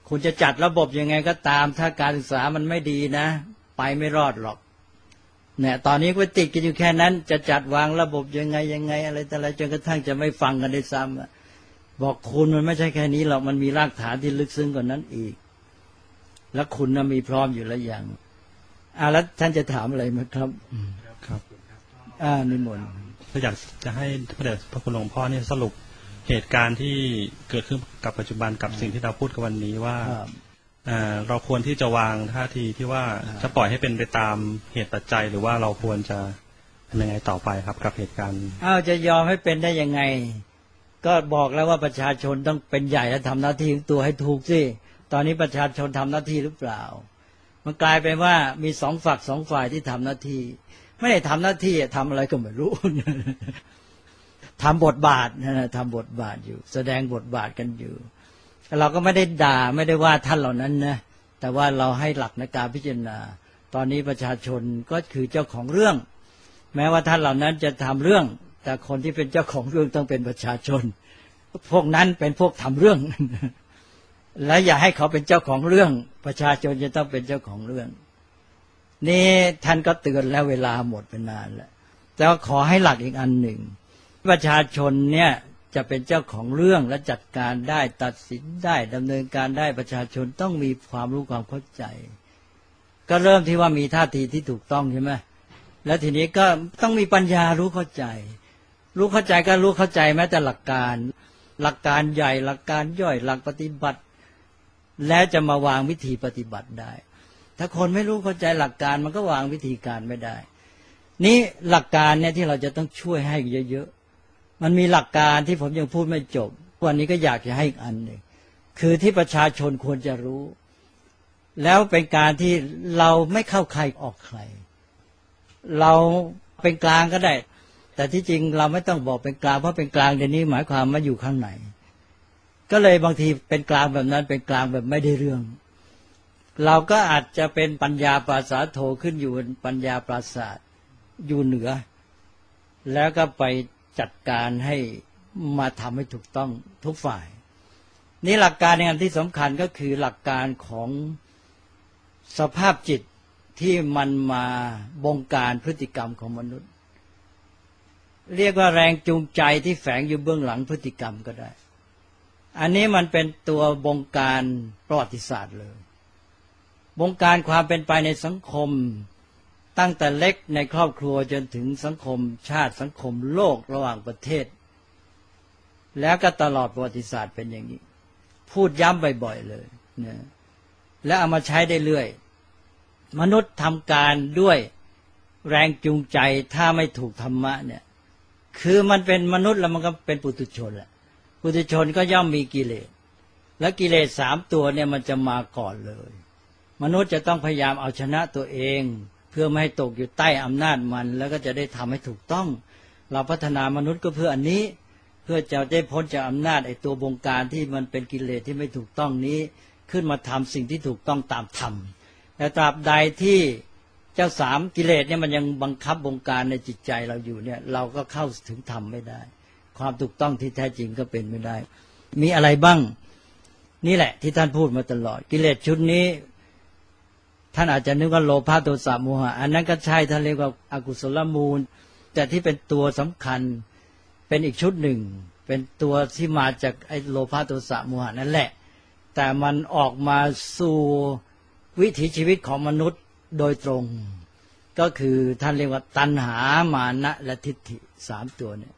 [SPEAKER 3] คุณจะจัดระบบยังไงก็ตามถ้าการศึกษามันไม่ดีนะไปไม่รอดหรอกเนี่ยตอนนี้ก็ติดกันอยู่แค่นั้นจะจัดวางระบบยังไงยังไงอะไรแต่อะไรจนกระทั่งจะไม่ฟังกันได้ซ้ำบอกคุณมันไม่ใช่แค่นี้หรอกมันมีรากฐานที่ลึกซึ้งกว่านั้นอีกแล้วคุณน่ะมีพร้อมอยู่แล้วอย่างอ่าแล้วท่านจะถามอะไรไหมครับ
[SPEAKER 5] ครับ
[SPEAKER 3] อ่านิมนต์
[SPEAKER 5] ก็อยากจะให้พระเดชพระคุณหลวงพ่อเนี่ยสรุปเหตุการณ์ที่เกิดขึ้นกับปัจจุบันกับสิ่งที่เราพูดกันวันนี้ว่าเราควรที่จะวางท่าทีที่ว่าจะปล่อยให้เป็นไปตามเหตุปัจจัยหรือว่าเราควรจะทำยังไงต่อไปครับกับเหตุการณ์
[SPEAKER 3] อ้าวจะยอมให้เป็นได้ยังไงก็บอกแล้วว่าประชาชนต้องเป็นใหญ่และทำหน้าที่ของตัวให้ถูกสิตอนนี้ประชาชนทำหน้าที่หรือเปล่ามันกลายเป็นว่ามีสองฝักสองฝ่ายที่ทำหน้าที่ไม่ได้ทำหน้าที่ทำอะไรก็ไม่รู้ทำบทบาทนะทำบทบาทอยู่แสดงบทบาทกันอยู่เราก็ไม่ได้ด่าไม่ได้ว่าท่านเหล่านั้นนะแต่ว่าเราให้หลักในการพิจารณาตอนนี้ประชาชนก็คือเจ้าของเรื่องแม้ว่าท่านเหล่านั้นจะทำเรื่องแต่คนที่เป็นเจ้าของเรื่องต้องเป็นประชาชนพวกนั้นเป็นพวกทำเรื่องและอย่าให้เขาเป็นเจ้าของเรื่องประชาชนจะต้องเป็นเจ้าของเรื่องนี่ท่านก็เตือนแล้วเวลาหมดไปนานแล้วแต่ว่าขอให้หลักอีกอันหนึ่งประชาชนเนี่ยจะเป็นเจ้าของเรื่องและจัดการได้ตัดสินได้ดำเนินการได้ประชาชนต้องมีความรู้ความเข้าใจก็เริ่มที่ว่ามีท่าทีที่ถูกต้องใช่ไหมแล้วทีนี้ก็ต้องมีปัญญารู้เข้าใจรู้เข้าใจก็รู้เข้าใจแม้แต่หลักการหลักการใหญ่หลักการย่อยหลักปฏิบัติแล้วจะมาวางวิธีปฏิบัติได้ถ้าคนไม่รู้เข้าใจหลักการมันก็วางวิธีการไม่ได้นี่หลักการเนี่ยที่เราจะต้องช่วยให้เยอะๆมันมีหลักการที่ผมยังพูดไม่จบวันนี้ก็อยากจะให้อีกอันหนึ่งคือที่ประชาชนควรจะรู้แล้วเป็นการที่เราไม่เข้าใครออกใครเราเป็นกลางก็ได้แต่ที่จริงเราไม่ต้องบอกเป็นกลางเพราะเป็นกลางเดี๋ยวนี้หมายความว่าอยู่ข้างในก็เลยบางทีเป็นกลางแบบนั้นเป็นกลางแบบไม่ได้เรื่องเราก็อาจจะเป็นปัญญาปราศาสโธขึ้นอยู่บนปัญญาปราศาสอยู่เหนือแล้วก็ไปจัดการให้มาทำให้ถูกต้องทุกฝ่ายนี่หลักการในอันที่สำคัญก็คือหลักการของสภาพจิตที่มันมาบงการพฤติกรรมของมนุษย์เรียกว่าแรงจูงใจที่แฝงอยู่เบื้องหลังพฤติกรรมก็ได้อันนี้มันเป็นตัวบงการประวัติศาสตร์เลยบงการความเป็นไปในสังคมตั้งแต่เล็กในครอบครัวจนถึงสังคมชาติสังคมโลกระหว่างประเทศแล้วก็ตลอดประวัติศาสตร์เป็นอย่างนี้พูดย้ำบ่อยๆเลยนะและเอามาใช้ได้เรื่อยมนุษย์ทำการด้วยแรงจูงใจถ้าไม่ถูกธรรมะเนี่ยคือมันเป็นมนุษย์แล้วมันก็เป็นปุถุชนแหละปุถุชนก็ย่อมมีกิเลสและกิเลสสามตัวเนี่ยมันจะมาก่อนเลยมนุษย์จะต้องพยายามเอาชนะตัวเองเพื่อไม่ให้ตกอยู่ใต้อำนาจมันแล้วก็จะได้ทำให้ถูกต้องเราพัฒนามนุษย์ก็เพื่ออันนี้เพื่อจะได้พ้นจากอำนาจไอ้ตัวบงการที่มันเป็นกิเลสที่ไม่ถูกต้องนี้ขึ้นมาทำสิ่งที่ถูกต้องตามธรรมแต่ตราบใดที่เจ้าสามกิเลสเนี่ยมันยังบังคับบงการในจิตใจเราอยู่เนี่ยเราก็เข้าถึงธรรมไม่ได้ความถูกต้องที่แท้จริงก็เป็นไม่ได้มีอะไรบ้างนี่แหละที่ท่านพูดมาตลอดกิเลสชุดนี้ท่านอาจจะนึกว่าโลภะโทสะโมหะอันนั้นก็ใช่ท่านเรียกว่าอกุศลมูลแต่ที่เป็นตัวสำคัญเป็นอีกชุดหนึ่งเป็นตัวที่มาจากไอ้โลภะโทสะโมหะนั่นแหละแต่มันออกมาสู่วิถีชีวิตของมนุษย์โดยตรงก็คือท่านเรียกว่าตัณหามานะและทิฏฐิสามตัวเนี่ย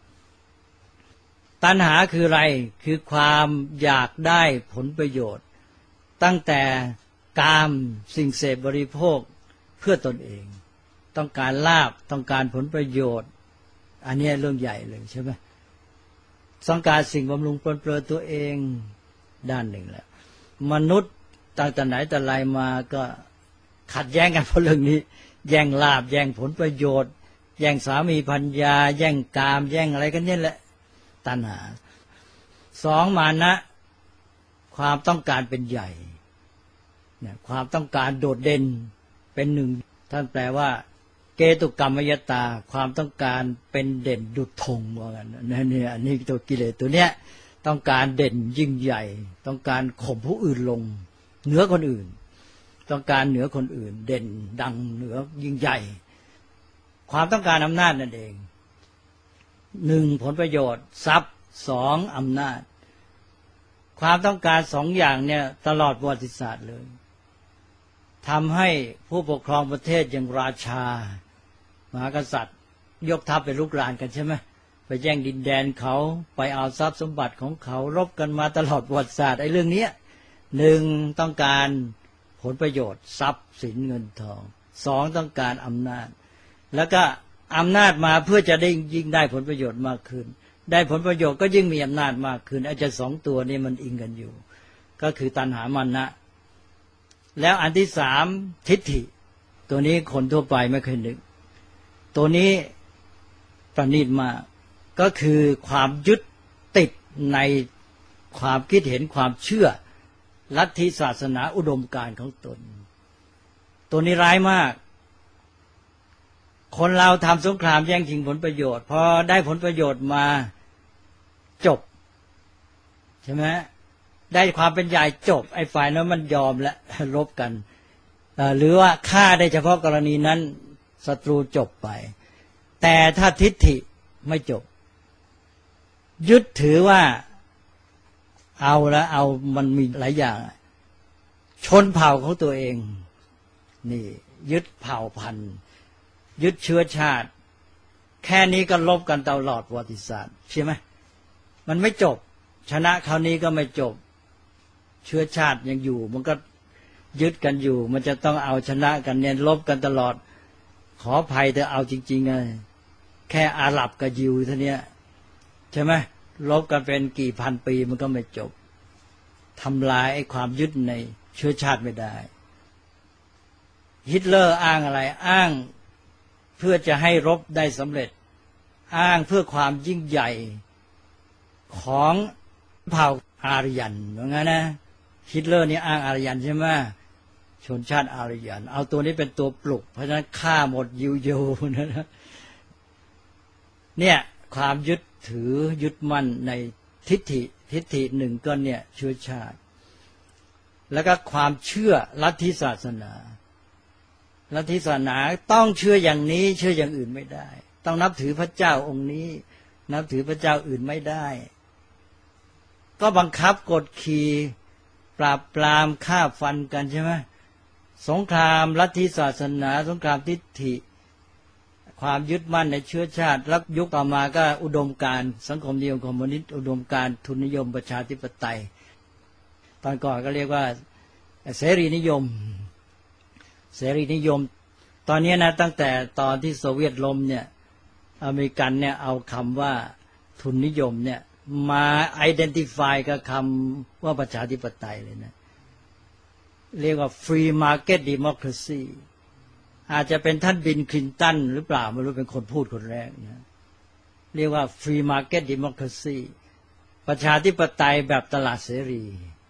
[SPEAKER 3] ตัณหาคืออะไรคือความอยากได้ผลประโยชน์ตั้งแต่กามสิ่งเสพบริโภคเพื่อตนเองต้องการลาภต้องการผลประโยชน์อันนี้เรื่องใหญ่เลยใช่ไหมต้องการสิ่งบำรุงปลนเปลือตัวเองด้านหนึ่งแหละมนุษย์ตั้งแต่ไหนแต่ไรมาก็ขัดแย้งกันเพราะเรื่องนี้แย่งลาภแย่งผลประโยชน์แย่งสามีภรรยาแย่งกามแย่งอะไรกันนี่แหละตัณหาสองมานะความต้องการเป็นใหญ่เนี่ยความต้องการโดดเด่นเป็นหนึ่งท่านแปลว่าเกตุกรรมยตาความต้องการเป็นเด่นดุจธงว่ากันนี่นี่อันนี้ตัวกิเลสตัวเนี้ยต้องการเด่นยิ่งใหญ่ต้องการข่มผู้อื่นลงเหนือคนอื่นต้องการเหนือคนอื่นเด่นดังเหนือยิ่งใหญ่ความต้องการอำนาจนั่นเองหนึ่งผลประโยชน์ทรัพย์สองอำนาจความต้องการสองอย่างเนี่ยตลอดประวัติศาสตร์เลยทำให้ผู้ปกครองประเทศอย่างราชามหากษัตริย์ยกทัพไปลุกรานกันใช่ไหมไปแย่งดินแดนเขาไปเอาทรัพย์สมบัติของเขารบกันมาตลอดประวัติศาสตร์ไอ้เรื่องนี้หนึ่งต้องการผลประโยชน์ทรัพย์สินเงินทองสองต้องการอำนาจแล้วก็อำนาจมาเพื่อจะได้ยิ่งได้ผลประโยชน์มากขึ้นได้ผลประโยชน์ก็ยิ่งมีอำนาจมากขึ้นอาจจะสองตัวนี้มันอิงกันอยู่ก็คือตัณหามานะแล้วอันที่สามทิฏฐิตัวนี้คนทั่วไปไม่เคยนึกตัวนี้ประณีตมากก็คือความยึดติดในความคิดเห็นความเชื่อลัทธิศาสนาอุดมการณ์ของตนตัวนี้ร้ายมากคนเราทำสงครามแย่งชิงผลประโยชน์พอได้ผลประโยชน์มาจบใช่ไหมได้ความเป็นใหญ่จบไอ้ฝ่ายนั้นมันยอมและลบกันหรือว่าฆ่าได้เฉพาะกรณีนั้นศัตรูจบไปแต่ถ้าทิฏฐิไม่จบยึดถือว่าเอาแล้วเอามันมีหลายอย่างชนเผ่าของตัวเองนี่ยึดเผ่าพันธุ์ยึดเชื้อชาติแค่นี้ก็ลบกันตลอดประวัติศาสตร์ใช่ไหมมันไม่จบชนะคราวนี้ก็ไม่จบเชื้อชาติยังอยู่มันก็ยึดกันอยู่มันจะต้องเอาชนะกันเนี่ยลบกันตลอดขออภัยแต่เอาจริงๆไงแค่อาหรับกับยิวเท่านี้ใช่ไหมลบกันเป็นกี่พันปีมันก็ไม่จบทำลายไอ้ความยึดในเชื้อชาติไม่ได้ฮิตเลอร์อ้างอะไรอ้างเพื่อจะให้รบได้สำเร็จอ้างเพื่อความยิ่งใหญ่ของเผ่าอารยันว่างั้นนะฮิตเลอร์นี่อ้างอารยันใช่ไหมชนชาติอารยันเอาตัวนี้เป็นตัวปลุกเพราะฉะนั้นฆ่าหมดยิวโยนะเนี่ยความยึดถือยึดมั่นในทิฏฐิทิฏฐิหนึ่งก็เนี่ยเชื้อชาติแล้วก็ความเชื่อลัทธิศาสนาลัทธิศาสนาต้องเชื่ออย่างนี้เชื่ออย่างอื่นไม่ได้ต้องนับถือพระเจ้าองค์นี้นับถือพระเจ้าอื่นไม่ได้ก็บังคับกดขี่ปราบปรามฆ่าฟันกันใช่ไหมสงครามลัทธิศาสนาสงครามทิฏฐิความยึดมั่นในเชื้อชาติแล้วยุคต่อมาก็อุดมการณ์สังคมนิยมคอมมิวนิสต์อุดมการณ์ทุนนิยมประชาธิปไตยตอนก่อนก็เรียกว่าเสรีนิยมเสรีนิยมตอนนี้นะตั้งแต่ตอนที่โซเวียตล้มเนี่ยอเมริกันเนี่ยเอาคำว่าทุนนิยมเนี่ยมาไอดีนติฟายกับคำว่าประชาธิปไตยเลยนะเรียกว่า free market democracy อาจจะเป็นท่านบิลคลินตันหรือเปล่าไม่รู้เป็นคนพูดคนแรกนะเรียกว่า free market democracy ประชาธิปไตยแบบตลาดเสรี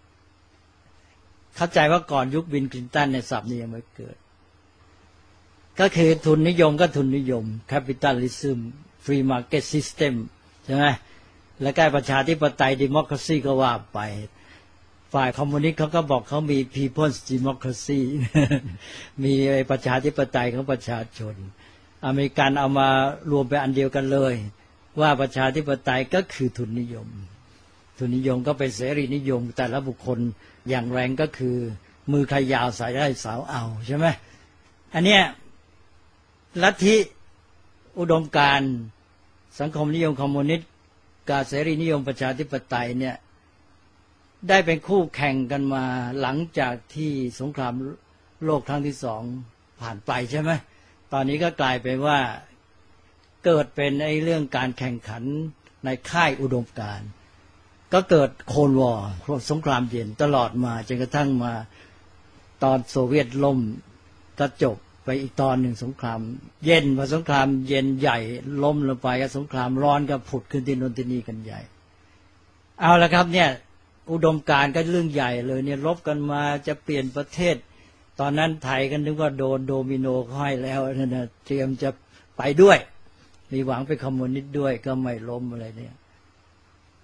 [SPEAKER 3] เข้าใจว่าก่อนยุคบิลคลินตันในศัพท์นี้ยังไม่เกิดก็คือทุนนิยมก็ทุนนิยม capitalism free market system ใช่ไหมแล้วก็ประชาธิปไตย democracy ก็ว่าไปฝ่ายคอมมิวนิสต์เขาก็บอกเขามี people's democracy มีประชาธิปไตยของประชาชนอเมริกันเอามารวมเป็นอันเดียวกันเลยว่าประชาธิปไตยก็คือทุนนิยมทุนนิยมก็เป็นเสรีนิยมแต่ละบุคคลอย่างแรงก็คือมือใครยาวสายได้สาวเอาใช่ไหมอันเนี้ยลัทธิอุดมการณ์สังคมนิยมคอมมิวนิสต์กับเสรีนิยมประชาธิปไตยเนี่ยได้เป็นคู่แข่งกันมาหลังจากที่สงครามโลกครั้งที่สองผ่านไปใช่ไหมตอนนี้ก็กลายเป็นว่าเกิดเป็นไอ้เรื่องการแข่งขันในค่ายอุดมการณ์ก็เกิดโคลด์วอร์สงครามเย็นตลอดมาจนกระทั่งมาตอนโซเวียตล่มก็จบไปอีกตอนหนึ่งสงครามเย็นพอสงครามเย็นใหญ่ล้มลงไปก็สงครามร้อนก็ผุดขึ้นที่โน่นที่นี่กันใหญ่เอาละครับเนี่ยอุดมการณ์ก็เรื่องใหญ่เลยเนี่ยรบกันมาจะเปลี่ยนประเทศตอนนั้นไทยก็นึกว่าโดนโดมิโนค่อยแล้วนั่นนะเตรียมจะไปด้วยมีหวังไปคอมมิวนิสต์ด้วยก็ไม่ล้มอะไรเนี่ย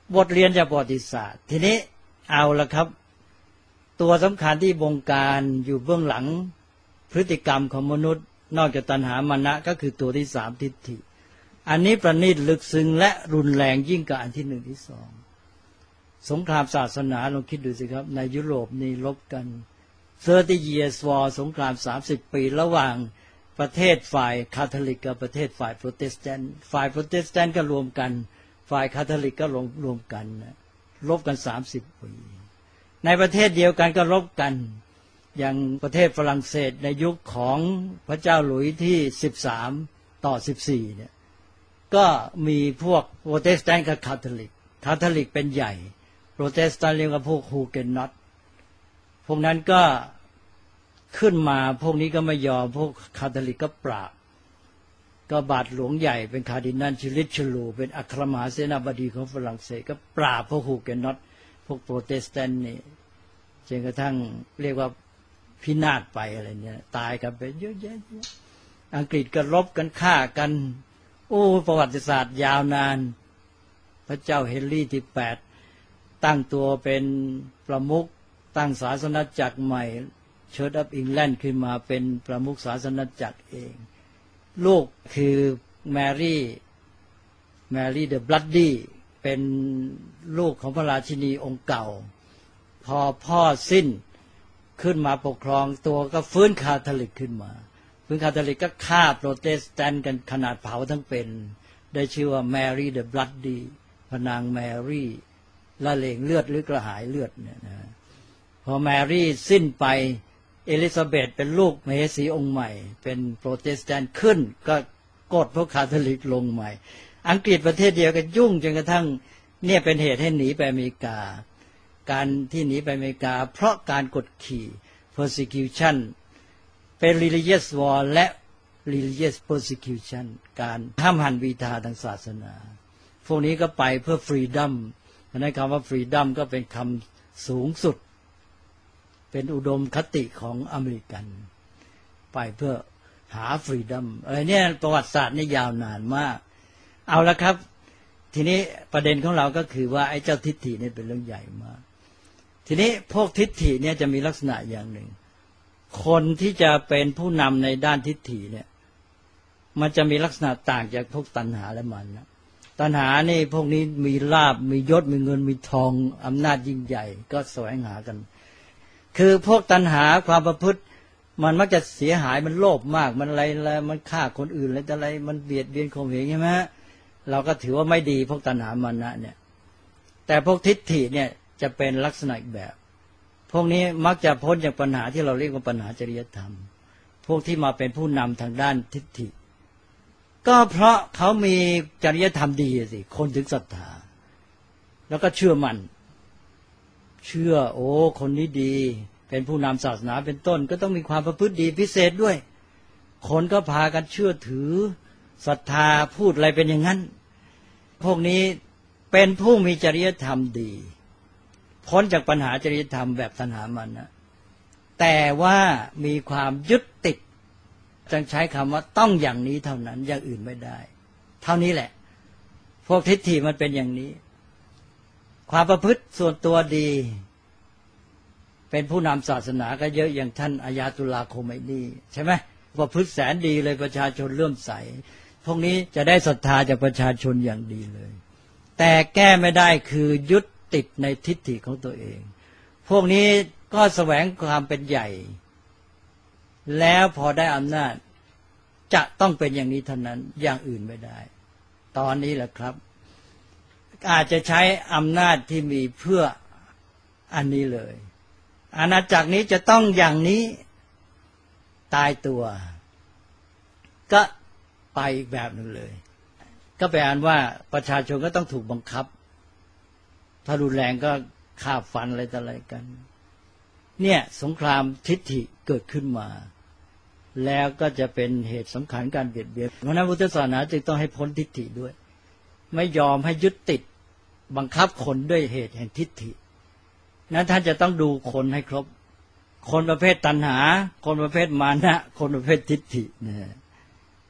[SPEAKER 3] บทเรียนจากประวัติศาสตร์ทีนี้เอาละครับตัวสำคัญที่บงการอยู่เบื้องหลังพฤติกรรมของมนุษย์นอกจากตัณหามานะก็คือตัวที่สามทิฏฐิอันนี้ประณีตลึกซึ้งและรุนแรงยิ่งกว่าอันที่หนึ่งที่สองสงครามศาสนาลองคิดดูสิครับในยุโรปนี่ลบกันthirty years war สงครามสามสิบปีระหว่างประเทศฝ่ายคาทอลิกกับประเทศฝ่ายโปรเตสแตนต์ฝ่ายโปรเตสแตนต์ก็รวมกันฝ่ายคาทอลิกก็รวมรวมกันลบกันสามสิบปีในประเทศเดียวกันก็ลบกันอย่างประเทศฝรั่งเศสในยุคของพระเจ้าหลุยส์ที่สิบสามต่อสิบสี่เนี่ยก็มีพวกโปรเตสแตนต์กับคาทอลิกคาทอลิกเป็นใหญ่โปรเตสแตนต์เรียกว่าพวกฮูเกนน็อตพวกนั้นก็ขึ้นมาพวกนี้ก็ไม่ยอมพวกคาทอลิกก็ปราบก็บาทหลวงใหญ่เป็นคาร์ดินัลชิริชลูเป็นอัครมหาเสนาบดีของฝรั่งเศสก็ปราบพวกฮูเกนน็อตพวกโปรเตสแตนต์นี่จนกระทั่งเรียกว่าพินาศไปอะไรเนี่ยตายกันไปเยอะแยะอังกฤษก็รบกันฆ่ากันโอ้ประวัติศาสตร์ยาวนานพระเจ้าเฮนรี่ที่แปดตั้งตัวเป็นประมุขตั้งศาสนจักรใหม่เชิร์ชออฟอิงแลนด์ขึ้นมาเป็นประมุขศาสนจักรเองลูกคือแมรี่แมรี่เดอะบลัดดี้เป็นลูกของพระราชินีองค์เก่าพอพ่อสิ้นขึ้นมาปกครองตัวก็ฟื้นคาทอลิกขึ้นมาฟื้นคาทอลิกก็ฆ่าโปรเตสแตนต์กันขนาดเผาทั้งเป็นได้ชื่อว่าแมรี่เดอะบลัดดี้พระนางแมรี่ละเลงเลือดหรือกระหายเลือดเนี่ยนะพอแมรี่สิ้นไปเอลิซาเบธเป็นลูกมเหสีองค์ใหม่เป็นโปรเตสแตนต์ขึ้นก็กดพวกคาทอลิกลงใหม่อังกฤษประเทศเดียวกันยุ่งจนกระทั่งเนี่ยเป็นเหตุให้หนีไปอเมริกาการที่หนีไปอเมริกาเพราะการกดขี่ persecution เป็น religious war และ religious persecution การห้ามหันวีทาทางศาสนาพวกนี้ก็ไปเพื่อ freedom เพราะนั้นคำว่า freedom ก็เป็นคำสูงสุดเป็นอุดมคติของอเมริกันไปเพื่อหา freedom อะไรเนี่ยประวัติศาสตร์นี่ยาวนานมากเอาละครับทีนี้ประเด็นของเราก็คือว่าไอ้เจ้าทิฏฐินี่เป็นเรื่องใหญ่มากทีนี้พวกทิฏฐิเนี่ยจะมีลักษณะอย่างหนึ่งคนที่จะเป็นผู้นำในด้านทิฏฐิเนี่ยมันจะมีลักษณะต่างจากพวกตัณหาและมันนะตัณหานี่พวกนี้มีลาภมียศมีเงินมีทองอำนาจยิ่งใหญ่ก็แสวงหากันคือพวกตัณหาความประพฤติมันมักจะเสียหายมันโลภมากมันอะไรแล้วมันฆ่าคนอื่นอะไรแต่อะไรมันเบียดเบียนข่มเหงใช่ไหมเราก็ถือว่าไม่ดีพวกตัณหามานะเนี่ยแต่พวกทิฏฐิเนี่ยจะเป็นลักษณะอีกแบบพวกนี้มักจะพ้นจากปัญหาที่เราเรียกว่าปัญหาจริยธรรมพวกที่มาเป็นผู้นำทางด้านทิฏฐิก็เพราะเขามีจริยธรรมดีสิคนถึงศรัทธาแล้วก็เชื่อมันเชื่อโอ้คนนี้ดีเป็นผู้นำศาสนาเป็นต้นก็ต้องมีความประพฤติดีพิเศษด้วยคนก็พากันเชื่อถือศรัทธาพูดอะไรเป็นอย่างนั้นพวกนี้เป็นผู้มีจริยธรรมดีพ้นจากปัญหาจริยธรรมแบบตัณหามันนะแต่ว่ามีความยึดติดจึงใช้คำว่าต้องอย่างนี้เท่านั้นอย่างอื่นไม่ได้เท่านี้แหละพวกทิฏฐิมันเป็นอย่างนี้ความประพฤติส่วนตัวดีเป็นผู้นำศาสนาก็เยอะอย่างท่านอายาตุลาโคไมนีใช่ไหมประพฤติแสนดีเลยประชาชนเลื่อมใสพวกนี้จะได้ศรัทธาจากประชาชนอย่างดีเลยแต่แก้ไม่ได้คือยึดติดในทิฏฐิของตัวเองพวกนี้ก็แสวงความเป็นใหญ่แล้วพอได้อำนาจจะต้องเป็นอย่างนี้เท่านั้นอย่างอื่นไม่ได้ตอนนี้แหละครับอาจจะใช้อำนาจที่มีเพื่ออันนี้เลยอาณาจักรนี้จะต้องอย่างนี้ตายตัวก็ไปอีกแบบหนึ่งเลยก็แปลว่าประชาชนก็ต้องถูกบังคับถ้ารุนแรงก็ฆ่าฟันอะไรต่ออะไรกันเนี่ยสงครามทิฏฐิเกิดขึ้นมาแล้วก็จะเป็นเหตุสำคัญการเบียดเบียนเพราะนั้นพุทธศาสนาจึงต้องให้พ้นทิฏฐิด้วยไม่ยอมให้ยึดติดบังคับคนด้วยเหตุแห่งทิฏฐินั้นท่านจะต้องดูคนให้ครบคนประเภทตัณหาคนประเภทมานะคนประเภททิฏฐินะ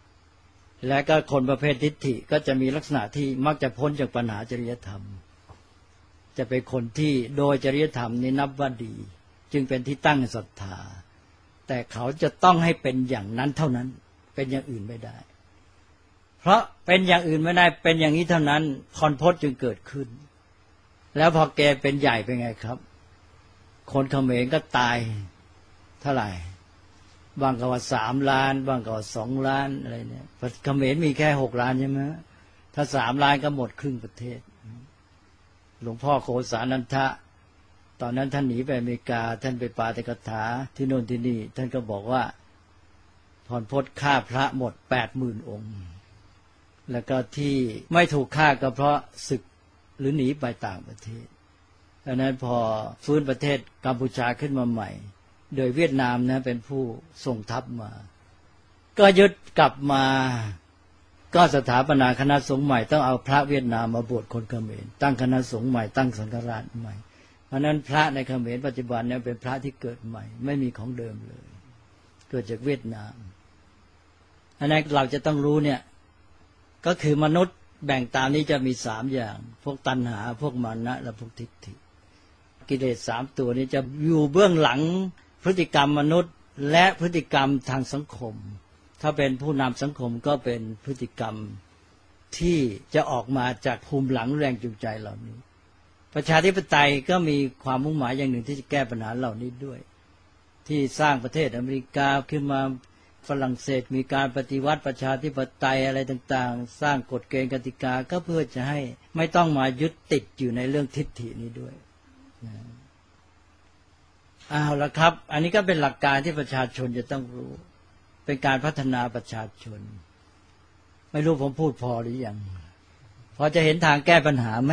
[SPEAKER 3] และก็คนประเภททิฏฐิก็จะมีลักษณะที่มักจะพ้นจากปัญหาจริยธรรมจะเป็นคนที่โดยจริยธรรมนี้นับว่าดี จึงเป็นที่ตั้งศรัทธาแต่เขาจะต้องให้เป็นอย่างนั้นเท่านั้นเป็นอย่างอื่นไม่ได้เพราะเป็นอย่างอื่นไม่ได้เป็นอย่างนี้เท่านั้นพรพจน์จึงเกิดขึ้นแล้วพอแกเป็นใหญ่เป็นไงครับคนเขมรก็ตายเท่าไหร่บางก็ว่าสามล้านบางก็ว่าสองล้านอะไรเนี่ยเขมรมีแค่หกล้านใช่ไหมถ้าสามล้านก็หมดครึ่งประเทศหลวงพ่อโคสานันทะตอนนั้นท่านหนีไปอเมริกาท่านไปปาฐกถาที่โน่นที่นี่ท่านก็บอกว่าพรพจน์ฆ่าพระหมดแปดหมื่นองค์แล้วก็ที่ไม่ถูกฆ่าก็เพราะศึกหรือหนีไปต่างประเทศดังนั้นพอฟื้นประเทศกัมพูชาขึ้นมาใหม่โดยเวียดนามนะเป็นผู้ส่งทัพมาก็ยึดกลับมาก็สถาปนาคณะสงฆ์ใหม่ต้องเอาพระเวียดนามมาบวชคนเขมรตั้งคณะสงฆ์ใหม่ตั้งสังฆราชใหม่เพราะนั้นพระในเขมรปัจจุบันเนี่ยเป็นพระที่เกิดใหม่ไม่มีของเดิมเลยเกิดจากเวียดนามอันนั้นเราจะต้องรู้เนี่ยก็คือมนุษย์แบ่งตามนี้จะมีสามอย่างพวกตัณหาพวกมานะและพวกทิฏฐิกิเลสสามตัวนี้จะอยู่เบื้องหลังพฤติกรรมมนุษย์และพฤติกรรมทางสังคมถ้าเป็นผู้นำสังคมก็เป็นพฤติกรรมที่จะออกมาจากภูมิหลังแรงจูงใจเหล่านี้ประชาธิปไตยก็มีความมุ่งหมายอย่างหนึ่งที่จะแก้ปัญหาเหล่านี้ด้วยที่สร้างประเทศอเมริกาขึ้นมาฝรั่งเศสมีการปฏิวัติประชาธิปไตยอะไรต่างๆสร้างกฎเกณฑ์กติกาก็เพื่อจะให้ไม่ต้องมายึดติดอยู่ในเรื่องทิฏฐินี้ด้วยเอาละครับอันนี้ก็เป็นหลักการที่ประชาชนจะต้องรู้เป็นการพัฒนาประชาชนไม่รู้ผมพูดพอหรือยังพอจะเห็นทางแก้ปัญหาไหม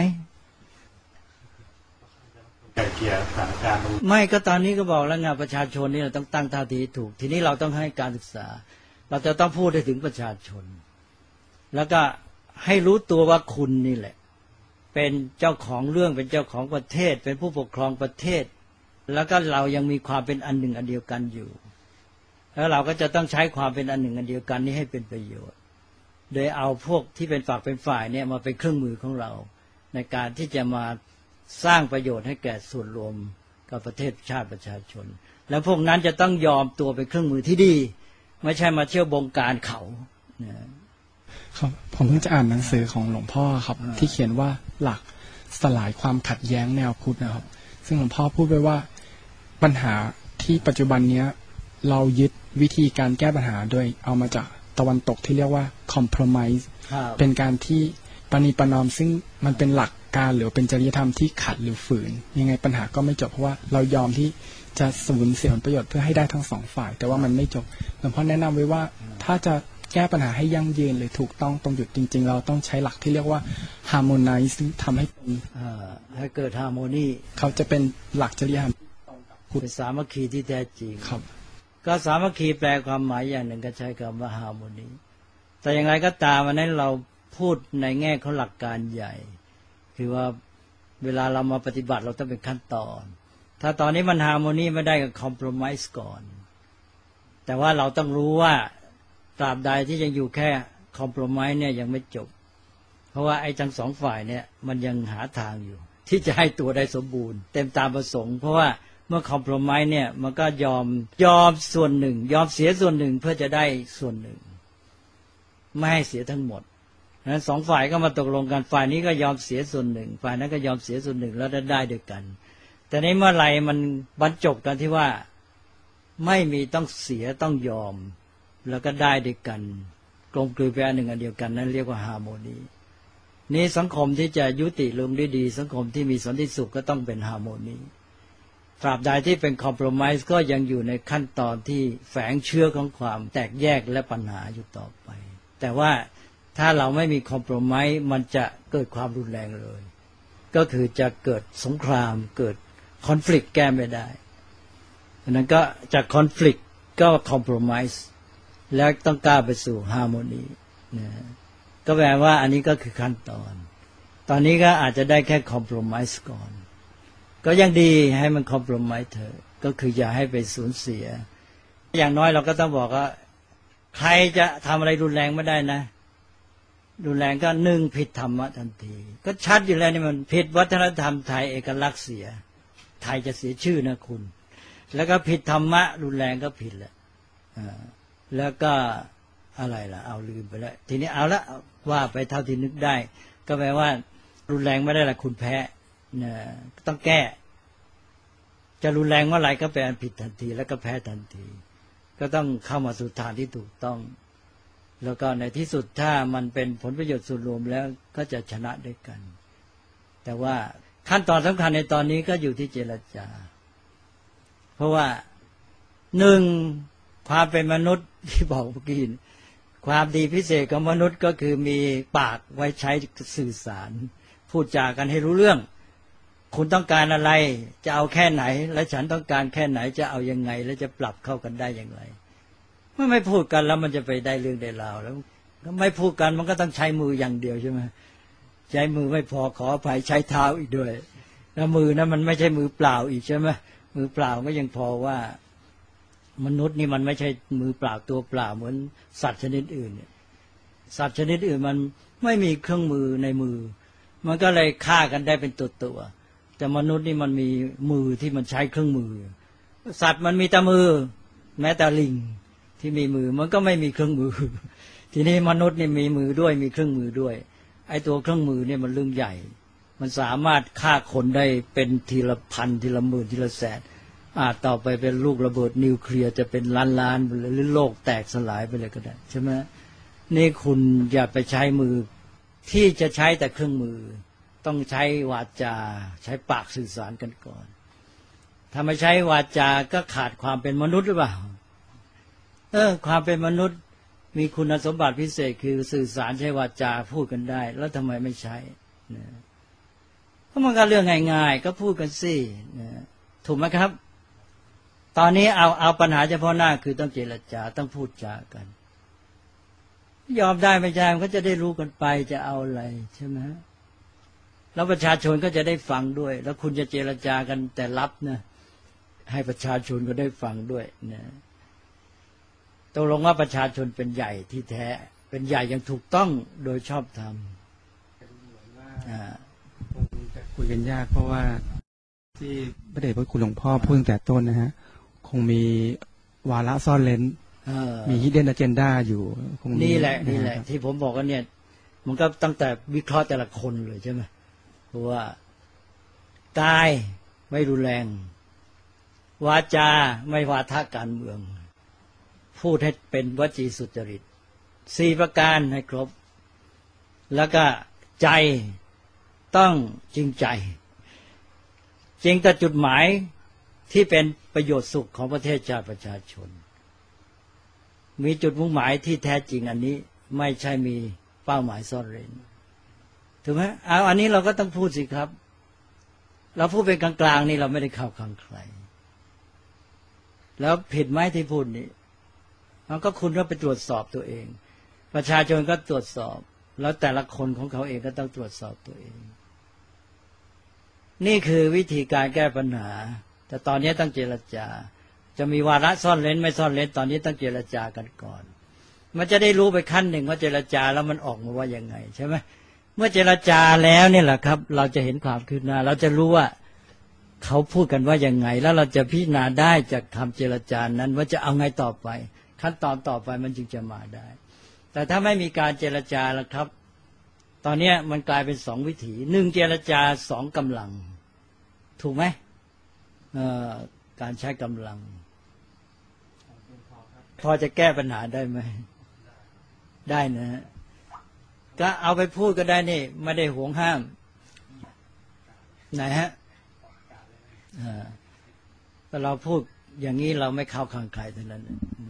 [SPEAKER 2] ไก่เกียร์สถานการณ์
[SPEAKER 3] ไม่ก็ตอนนี้ก็บอกแล้วไงประชาชนนี่เราต้องตั้งท่าทีถูกทีนี้เราต้องให้การศึกษาเราจะต้องพูดให้ถึงประชาชนแล้วก็ให้รู้ตัวว่าคุณนี่แหละเป็นเจ้าของเรื่องเป็นเจ้าของประเทศเป็นผู้ปกครองประเทศแล้วก็เรายังมีความเป็นอันหนึ่งอันเดียวกันอยู่แล้วเราก็จะต้องใช้ความเป็นอันหนึ่งอันเดียวกันนี้ให้เป็นประโยชน์โดยเอาพวกที่เป็นฝักเป็นฝ่ายเนี่ยมาเป็นเครื่องมือของเราในการที่จะมาสร้างประโยชน์ให้แก่ส่วนรวมกับประเทศชาติประชาชนแล้วพวกนั้นจะต้องยอมตัวเป็นเครื่องมือที่ดีไม่ใช่มาเที่ยวบงการเขา
[SPEAKER 4] ครับผมเพิ่งจะอ่านหนังสือของหลวงพ่อครับที่เขียนว่าหลักสลายความขัดแย้งแนวพุทธนะครับซึ่งหลวงพ่อพูดไว้ว่าปัญหาที่ปัจจุบันนี้เรายึดวิธีการแก้ปัญหาโดยเอามาจากตะวันตกที่เรียกว่า compromise เป็นการที่ปณีประนอมซึ่งมันเป็นหลักการหรือเป็นจริยธรรมที่ขัดหรือฝืนยังไงปัญหาก็ไม่จบเพราะว่าเรายอมที่จะสูญเสียผลประโยชน์เพื่อให้ได้ทั้งสองฝ่ายแต่ว่ามันไม่จบหลวงพ่อแนะนำไว้ว่าถ้าจะแก้ปัญหาให้ยั่งยืนหรือถูกต้องตรงจุดจริงๆเราต้องใช้หลักที่เรียกว่า harmonize ซึ่งทำให้เป็น
[SPEAKER 3] ให้เกิด harmony
[SPEAKER 4] เขาจะเป็นหลักจริยธรรม
[SPEAKER 3] เป็นสามัคคีที่แท้จริง
[SPEAKER 4] ครับ
[SPEAKER 3] ก็สามัคคีแปลความหมายอย่างหนึ่งก็ใช้คำว่า harmony แต่อย่างไรก็ตามวันนั้นเราพูดในแง่ของหลักการใหญ่คือว่าเวลาเรามาปฏิบัติเราต้องเป็นขั้นตอนถ้าตอนนี้มันฮาร์โมนีไม่ได้ก็คอมโพรไมซ์ก่อนแต่ว่าเราต้องรู้ว่าตราบใดที่ยังอยู่แค่คอมโพรไมซ์เนี่ยยังไม่จบเพราะว่าไอ้ทั้งสองฝ่ายเนี่ยมันยังหาทางอยู่ที่จะให้ตัวได้สมบูรณ์เต็มตามประสงค์เพราะว่าเมื่อคอมโพรไมซ์เนี่ยมันก็ยอมยอมส่วนหนึ่งยอมเสียส่วนหนึ่งเพื่อจะได้ส่วนหนึ่งไม่ให้เสียทั้งหมดนั้นสองฝ่ายก็มาตกลงกันฝ่ายนี้ก็ยอมเสียส่วนหนึ่งฝ่ายนั้นก็ยอมเสียส่วนหนึ่งแล้วได้ด้วยกันแต่ในเมื่อไหร่มันบรรจบกันที่ว่าไม่มีต้องเสียต้องยอมแล้วก็ได้ด้วยกันกลมกลืนเป็นอันหนึ่งอันเดียวกันนั้นเรียกว่าฮาร์โมนีนี้สังคมที่จะยุติลงด้วยดีสังคมที่มีสันติสุขก็ต้องเป็นฮาร์โมนีตราบใดที่เป็นคอมโพรไมซ์ก็ยังอยู่ในขั้นตอนที่แฝงเชื้อของความแตกแยกและปัญหาอยู่ต่อไปแต่ว่าถ้าเราไม่มีคอมโพรไมซ์มันจะเกิดความรุนแรงเลยก็คือจะเกิดสงครามเกิดคอนฟลิกต์แก้ไม่ได้ดังนั้นก็จากคอนฟลิกต์ก็คอมโพรไมซ์แล้วต้องก้าวไปสู่ฮาร์โมนีนะก็แปลว่าอันนี้ก็คือขั้นตอนตอนนี้ก็อาจจะได้แค่คอมโพรไมซ์ก่อนก็ยังดีให้มันคอมโพรไมซ์เถอะก็คืออย่าให้ไปสูญเสียอย่างน้อยเราก็ต้องบอกว่าใครจะทำอะไรรุนแรงไม่ได้นะรุนแรงก็หนึ่งผิดธรรมะทันทีก็ชัดอยู่แล้วนี่มันผิดวัฒนธรรมไทยเอกลักษณ์เสียไทยจะเสียชื่อนะคุณแล้วก็ผิดธรรมะรุนแรงก็ผิดแหละแล้วก็อะไรล่ะเอาลืมไปแล้วทีนี้เอาละว่าไปเท่าที่นึกได้ก็แปลว่ารุนแรงไม่ได้ละคุณแพ้นะต้องแก้จะรุนแรงเมื่อไหร่ก็เป็นอันผิดทันทีแล้วก็แพ้ทันทีก็ต้องเข้ามาสู่ทางที่ถูกต้องแล้วก็ในที่สุดถ้ามันเป็นผลประโยชน์ส่วนรวมแล้วก็จะชนะด้วยกันแต่ว่าขั้นตอนสำคัญในตอนนี้ก็อยู่ที่เจรจาเพราะว่าหนึ่งความเป็นมนุษย์ที่บอกเมื่อกี้ความดีพิเศษของมนุษย์ก็คือมีปากไว้ใช้สื่อสารพูดจากันให้รู้เรื่องคุณต้องการอะไรจะเอาแค่ไหนและฉันต้องการแค่ไหนจะเอายังไงและจะปรับเข้ากันได้อย่างไรเมื่อไม่พูดกันแล้วมันจะไปได้เรื่องได้ราวแล้วไม่พูดกันมันก็ต้องใช้มืออย่างเดียวใช่ไหมใช้มือไม่พอขออภัยใช้เท้าอีกด้วยแล้วมือนั้นมันไม่ใช่มือเปล่าอีกใช่ไหมมือเปล่าก็ยังพอว่ามนุษย์นี่มันไม่ใช่มือเปล่าตัวเปล่าเหมือนสัตว์ชนิดอื่นเนี่ยสัตว์ชนิดอื่นมันไม่มีเครื่องมือในมือมันก็เลยฆ่ากันได้เป็นตัวตัวแต่มนุษย์นี่มันมีมือที่มันใช้เครื่องมือสัตว์มันมีแต่มือแม้แต่ลิงที่มีมือมันก็ไม่มีเครื่องมือทีนี้มนุษย์นี่มีมือด้วยมีเครื่องมือด้วยไอ้ตัวเครื่องมือเนี่ยมันเรื่องใหญ่มันสามารถฆ่าคนได้เป็นทีละพันทีละหมื่นทีละแสนอาจต่อไปเป็นลูกระเบิดนิวเคลียร์จะเป็นล้านล้านไปเลยหรือโลกแตกสลายไปเลยก็ได้ใช่ไหมนี่คุณอย่าไปใช้มือที่จะใช้แต่เครื่องมือต้องใช้วาจาใช้ปากสื่อสารกันก่อนถ้าไม่ใช้วาจาก็ขาดความเป็นมนุษย์หรือเปล่าเออความเป็นมนุษย์มีคุณสมบัติพิเศษคือสื่อสารใช้วาจาพูดกันได้แล้วทำไมไม่ใช้นะเพราะมันก็เรื่องง่ายๆก็พูดกันสินะถูกไหมครับตอนนี้เอาเอาปัญหาเฉพาะหน้าคือต้องเจรจาต้องพูดจากันยอมได้ไม่ได้มันก็จะได้รู้กันไปจะเอาอะไรใช่ไหมแล้วประชาชนก็จะได้ฟังด้วยแล้วคุณจะเจรจากันแต่ลับนะให้ประชาชนก็ได้ฟังด้วยนะตกลงว่าประชาชนเป็นใหญ่ที่แท้เป็นใหญ่อย่างถูกต้องโดยชอบธรรมอ่า
[SPEAKER 4] คงจะคุยกันยากเพราะว่าที่พระเดชพระคุณหลวงพ่อพูดตั้งแต่ต้นนะฮะคงมีวาระซ่อนเร้นมี hidden agenda อยู่คง
[SPEAKER 3] นี่แหละนี่แหละที่ผมบอกว่าเนี่ยมันก็ตั้งแต่วิเคราะห์แต่ละคนเลยใช่ไหมเพราะว่ากายไม่รุนแรงวาจาไม่วาทะการเมืองพูดให้เป็นวจีสุจริตสี่ประการให้ครบแล้วก็ใจต้องจริงใจจริงแต่จุดหมายที่เป็นประโยชน์สุขของประเทศชาติประชาชนมีจุดมุ่งหมายที่แท้จริงอันนี้ไม่ใช่มีเป้าหมายซ่อนเร้นถูกไหมเอาอันนี้เราก็ต้องพูดสิครับเราพูดเป็นกลางๆนี่เราไม่ได้เข้าข้างใครแล้วผิดไหมที่พูดนี่มันก็คุณก็ไปตรวจสอบตัวเองประชาชนก็ตรวจสอบแล้วแต่ละคนของเขาเองก็ต้องตรวจสอบตัวเองนี่คือวิธีการแก้ปัญหาแต่ตอนนี้ต้องเจรจาจะมีวาระซ่อนเร้นไม่ซ่อนเร้นตอนนี้ต้องเจรจากันก่อนมันจะได้รู้ไปขั้นหนึ่งว่าเจรจาแล้วมันออกมาว่ายังไงใช่ไหมเมื่อเจรจาแล้วเนี่ยแหละครับเราจะเห็นความคืบหน้าเราจะรู้ว่าเขาพูดกันว่ายังไงแล้วเราจะพิจารณาได้จากคำเจรจานั้นว่าจะเอาไงต่อไปขั้นตอนต่อไปมันจึงจะมาได้แต่ถ้าไม่มีการเจรจาแล้วครับตอนนี้มันกลายเป็นสองวิถีหนึ่งเจรจาสองกำลังถูกไหมการใช้กำลังพอจะแก้ปัญหาได้ไหมได้นะก็เอาไปพูดก็ได้นี่ไม่ได้ห่วงห้ามไหนฮะแต่เราพูดอย่างนี้เราไม่เข้าข้างใครเท่านั้น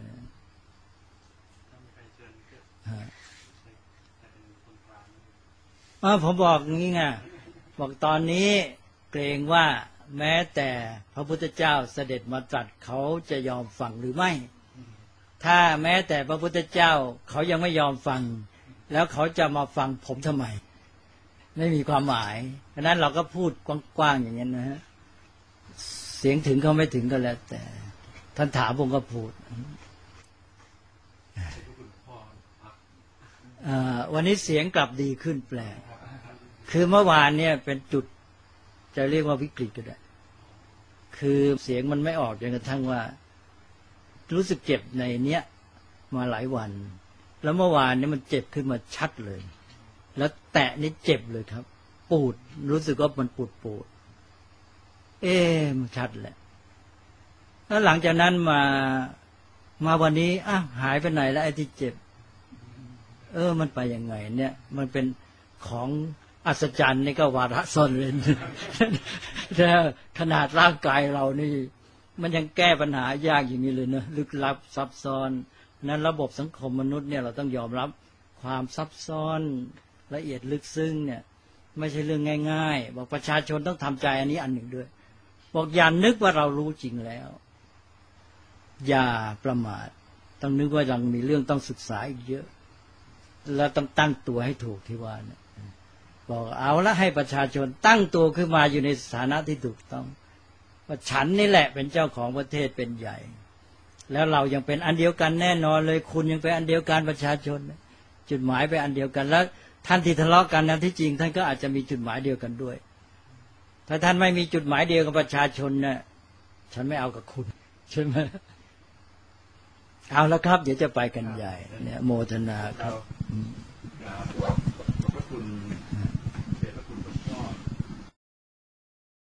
[SPEAKER 3] อ๋อผมบอกงี้ไงบอกตอนนี้เกรงว่าแม้แต่พระพุทธเจ้าเสด็จมาตรัสเขาจะยอมฟังหรือไม่ถ้าแม้แต่พระพุทธเจ้าเขายังไม่ยอมฟังแล้วเขาจะมาฟังผมทำไมไม่มีความหมายเพราะนั้นเราก็พูดกว้างๆอย่างนี้นะฮะเสียงถึงเขาไม่ถึงก็แล้วแต่ท่านถามผมก็พูดวันนี้เสียงกลับดีขึ้นแปลกคือเมื่อวานเนี่ยเป็นจุดจะเรียกว่าวิกฤตก็ได้คือเสียงมันไม่ออกจนกระทั่งว่ารู้สึกเจ็บในเนี้ยมาหลายวันแล้วเมื่อวานนี้มันเจ็บขึ้นมาชัดเลยแล้วแตะนี่เจ็บเลยครับปูดรู้สึกว่ามันปูดปูดเอ๊ะมันชัดแหละแล้วหลังจากนั้นมามาวันนี้อ้าวหายไปไหนแล้วไอ้ที่เจ็บเออมันไปยังไงเนี่ยมันเป็นของอัศจรรย์นี่ก็วาระซ่อนเร้นแต่ขนาดร่างกายเรานี่มันยังแก้ปัญหายากอย่างนี้เลยนะลึกลับซับซ้อนนั้นระบบสังคมมนุษย์เนี่ยเราต้องยอมรับความซับซ้อนละเอียดลึกซึ้งเนี่ยไม่ใช่เรื่องง่ายๆบอกประชาชนต้องทำใจอันนี้อันหนึ่งด้วยบอกอย่านึกว่าเรารู้จริงแล้วอย่าประมาทต้องนึกว่ายังมีเรื่องต้องศึกษาอีกเยอะแล้วต้องตั้งตัวให้ถูกที่ว่าเนี่ยบอกเอาละให้ประชาชนตั้งตัวขึ้นมาอยู่ในสถานะที่ถูกต้องว่าฉันนี่แหละเป็นเจ้าของประเทศเป็นใหญ่แล้วเรายังเป็นอันเดียวกันแน่นอนเลยคุณยังเป็นอันเดียวกันประชาชนจุดหมายเป็นอันเดียวกันแล้วท่านที่ทะเลาะกันนะที่จริงท่านก็อาจจะมีจุดหมายเดียวกันด้วยถ้าท่านไม่มีจุดหมายเดียวกับประชาชนเนี่ยฉันไม่เอากับคุณใช่ไหมเอาแล้วครับเดี๋ยวจะไปกันใหญ่เนี่ยโมทนาครับ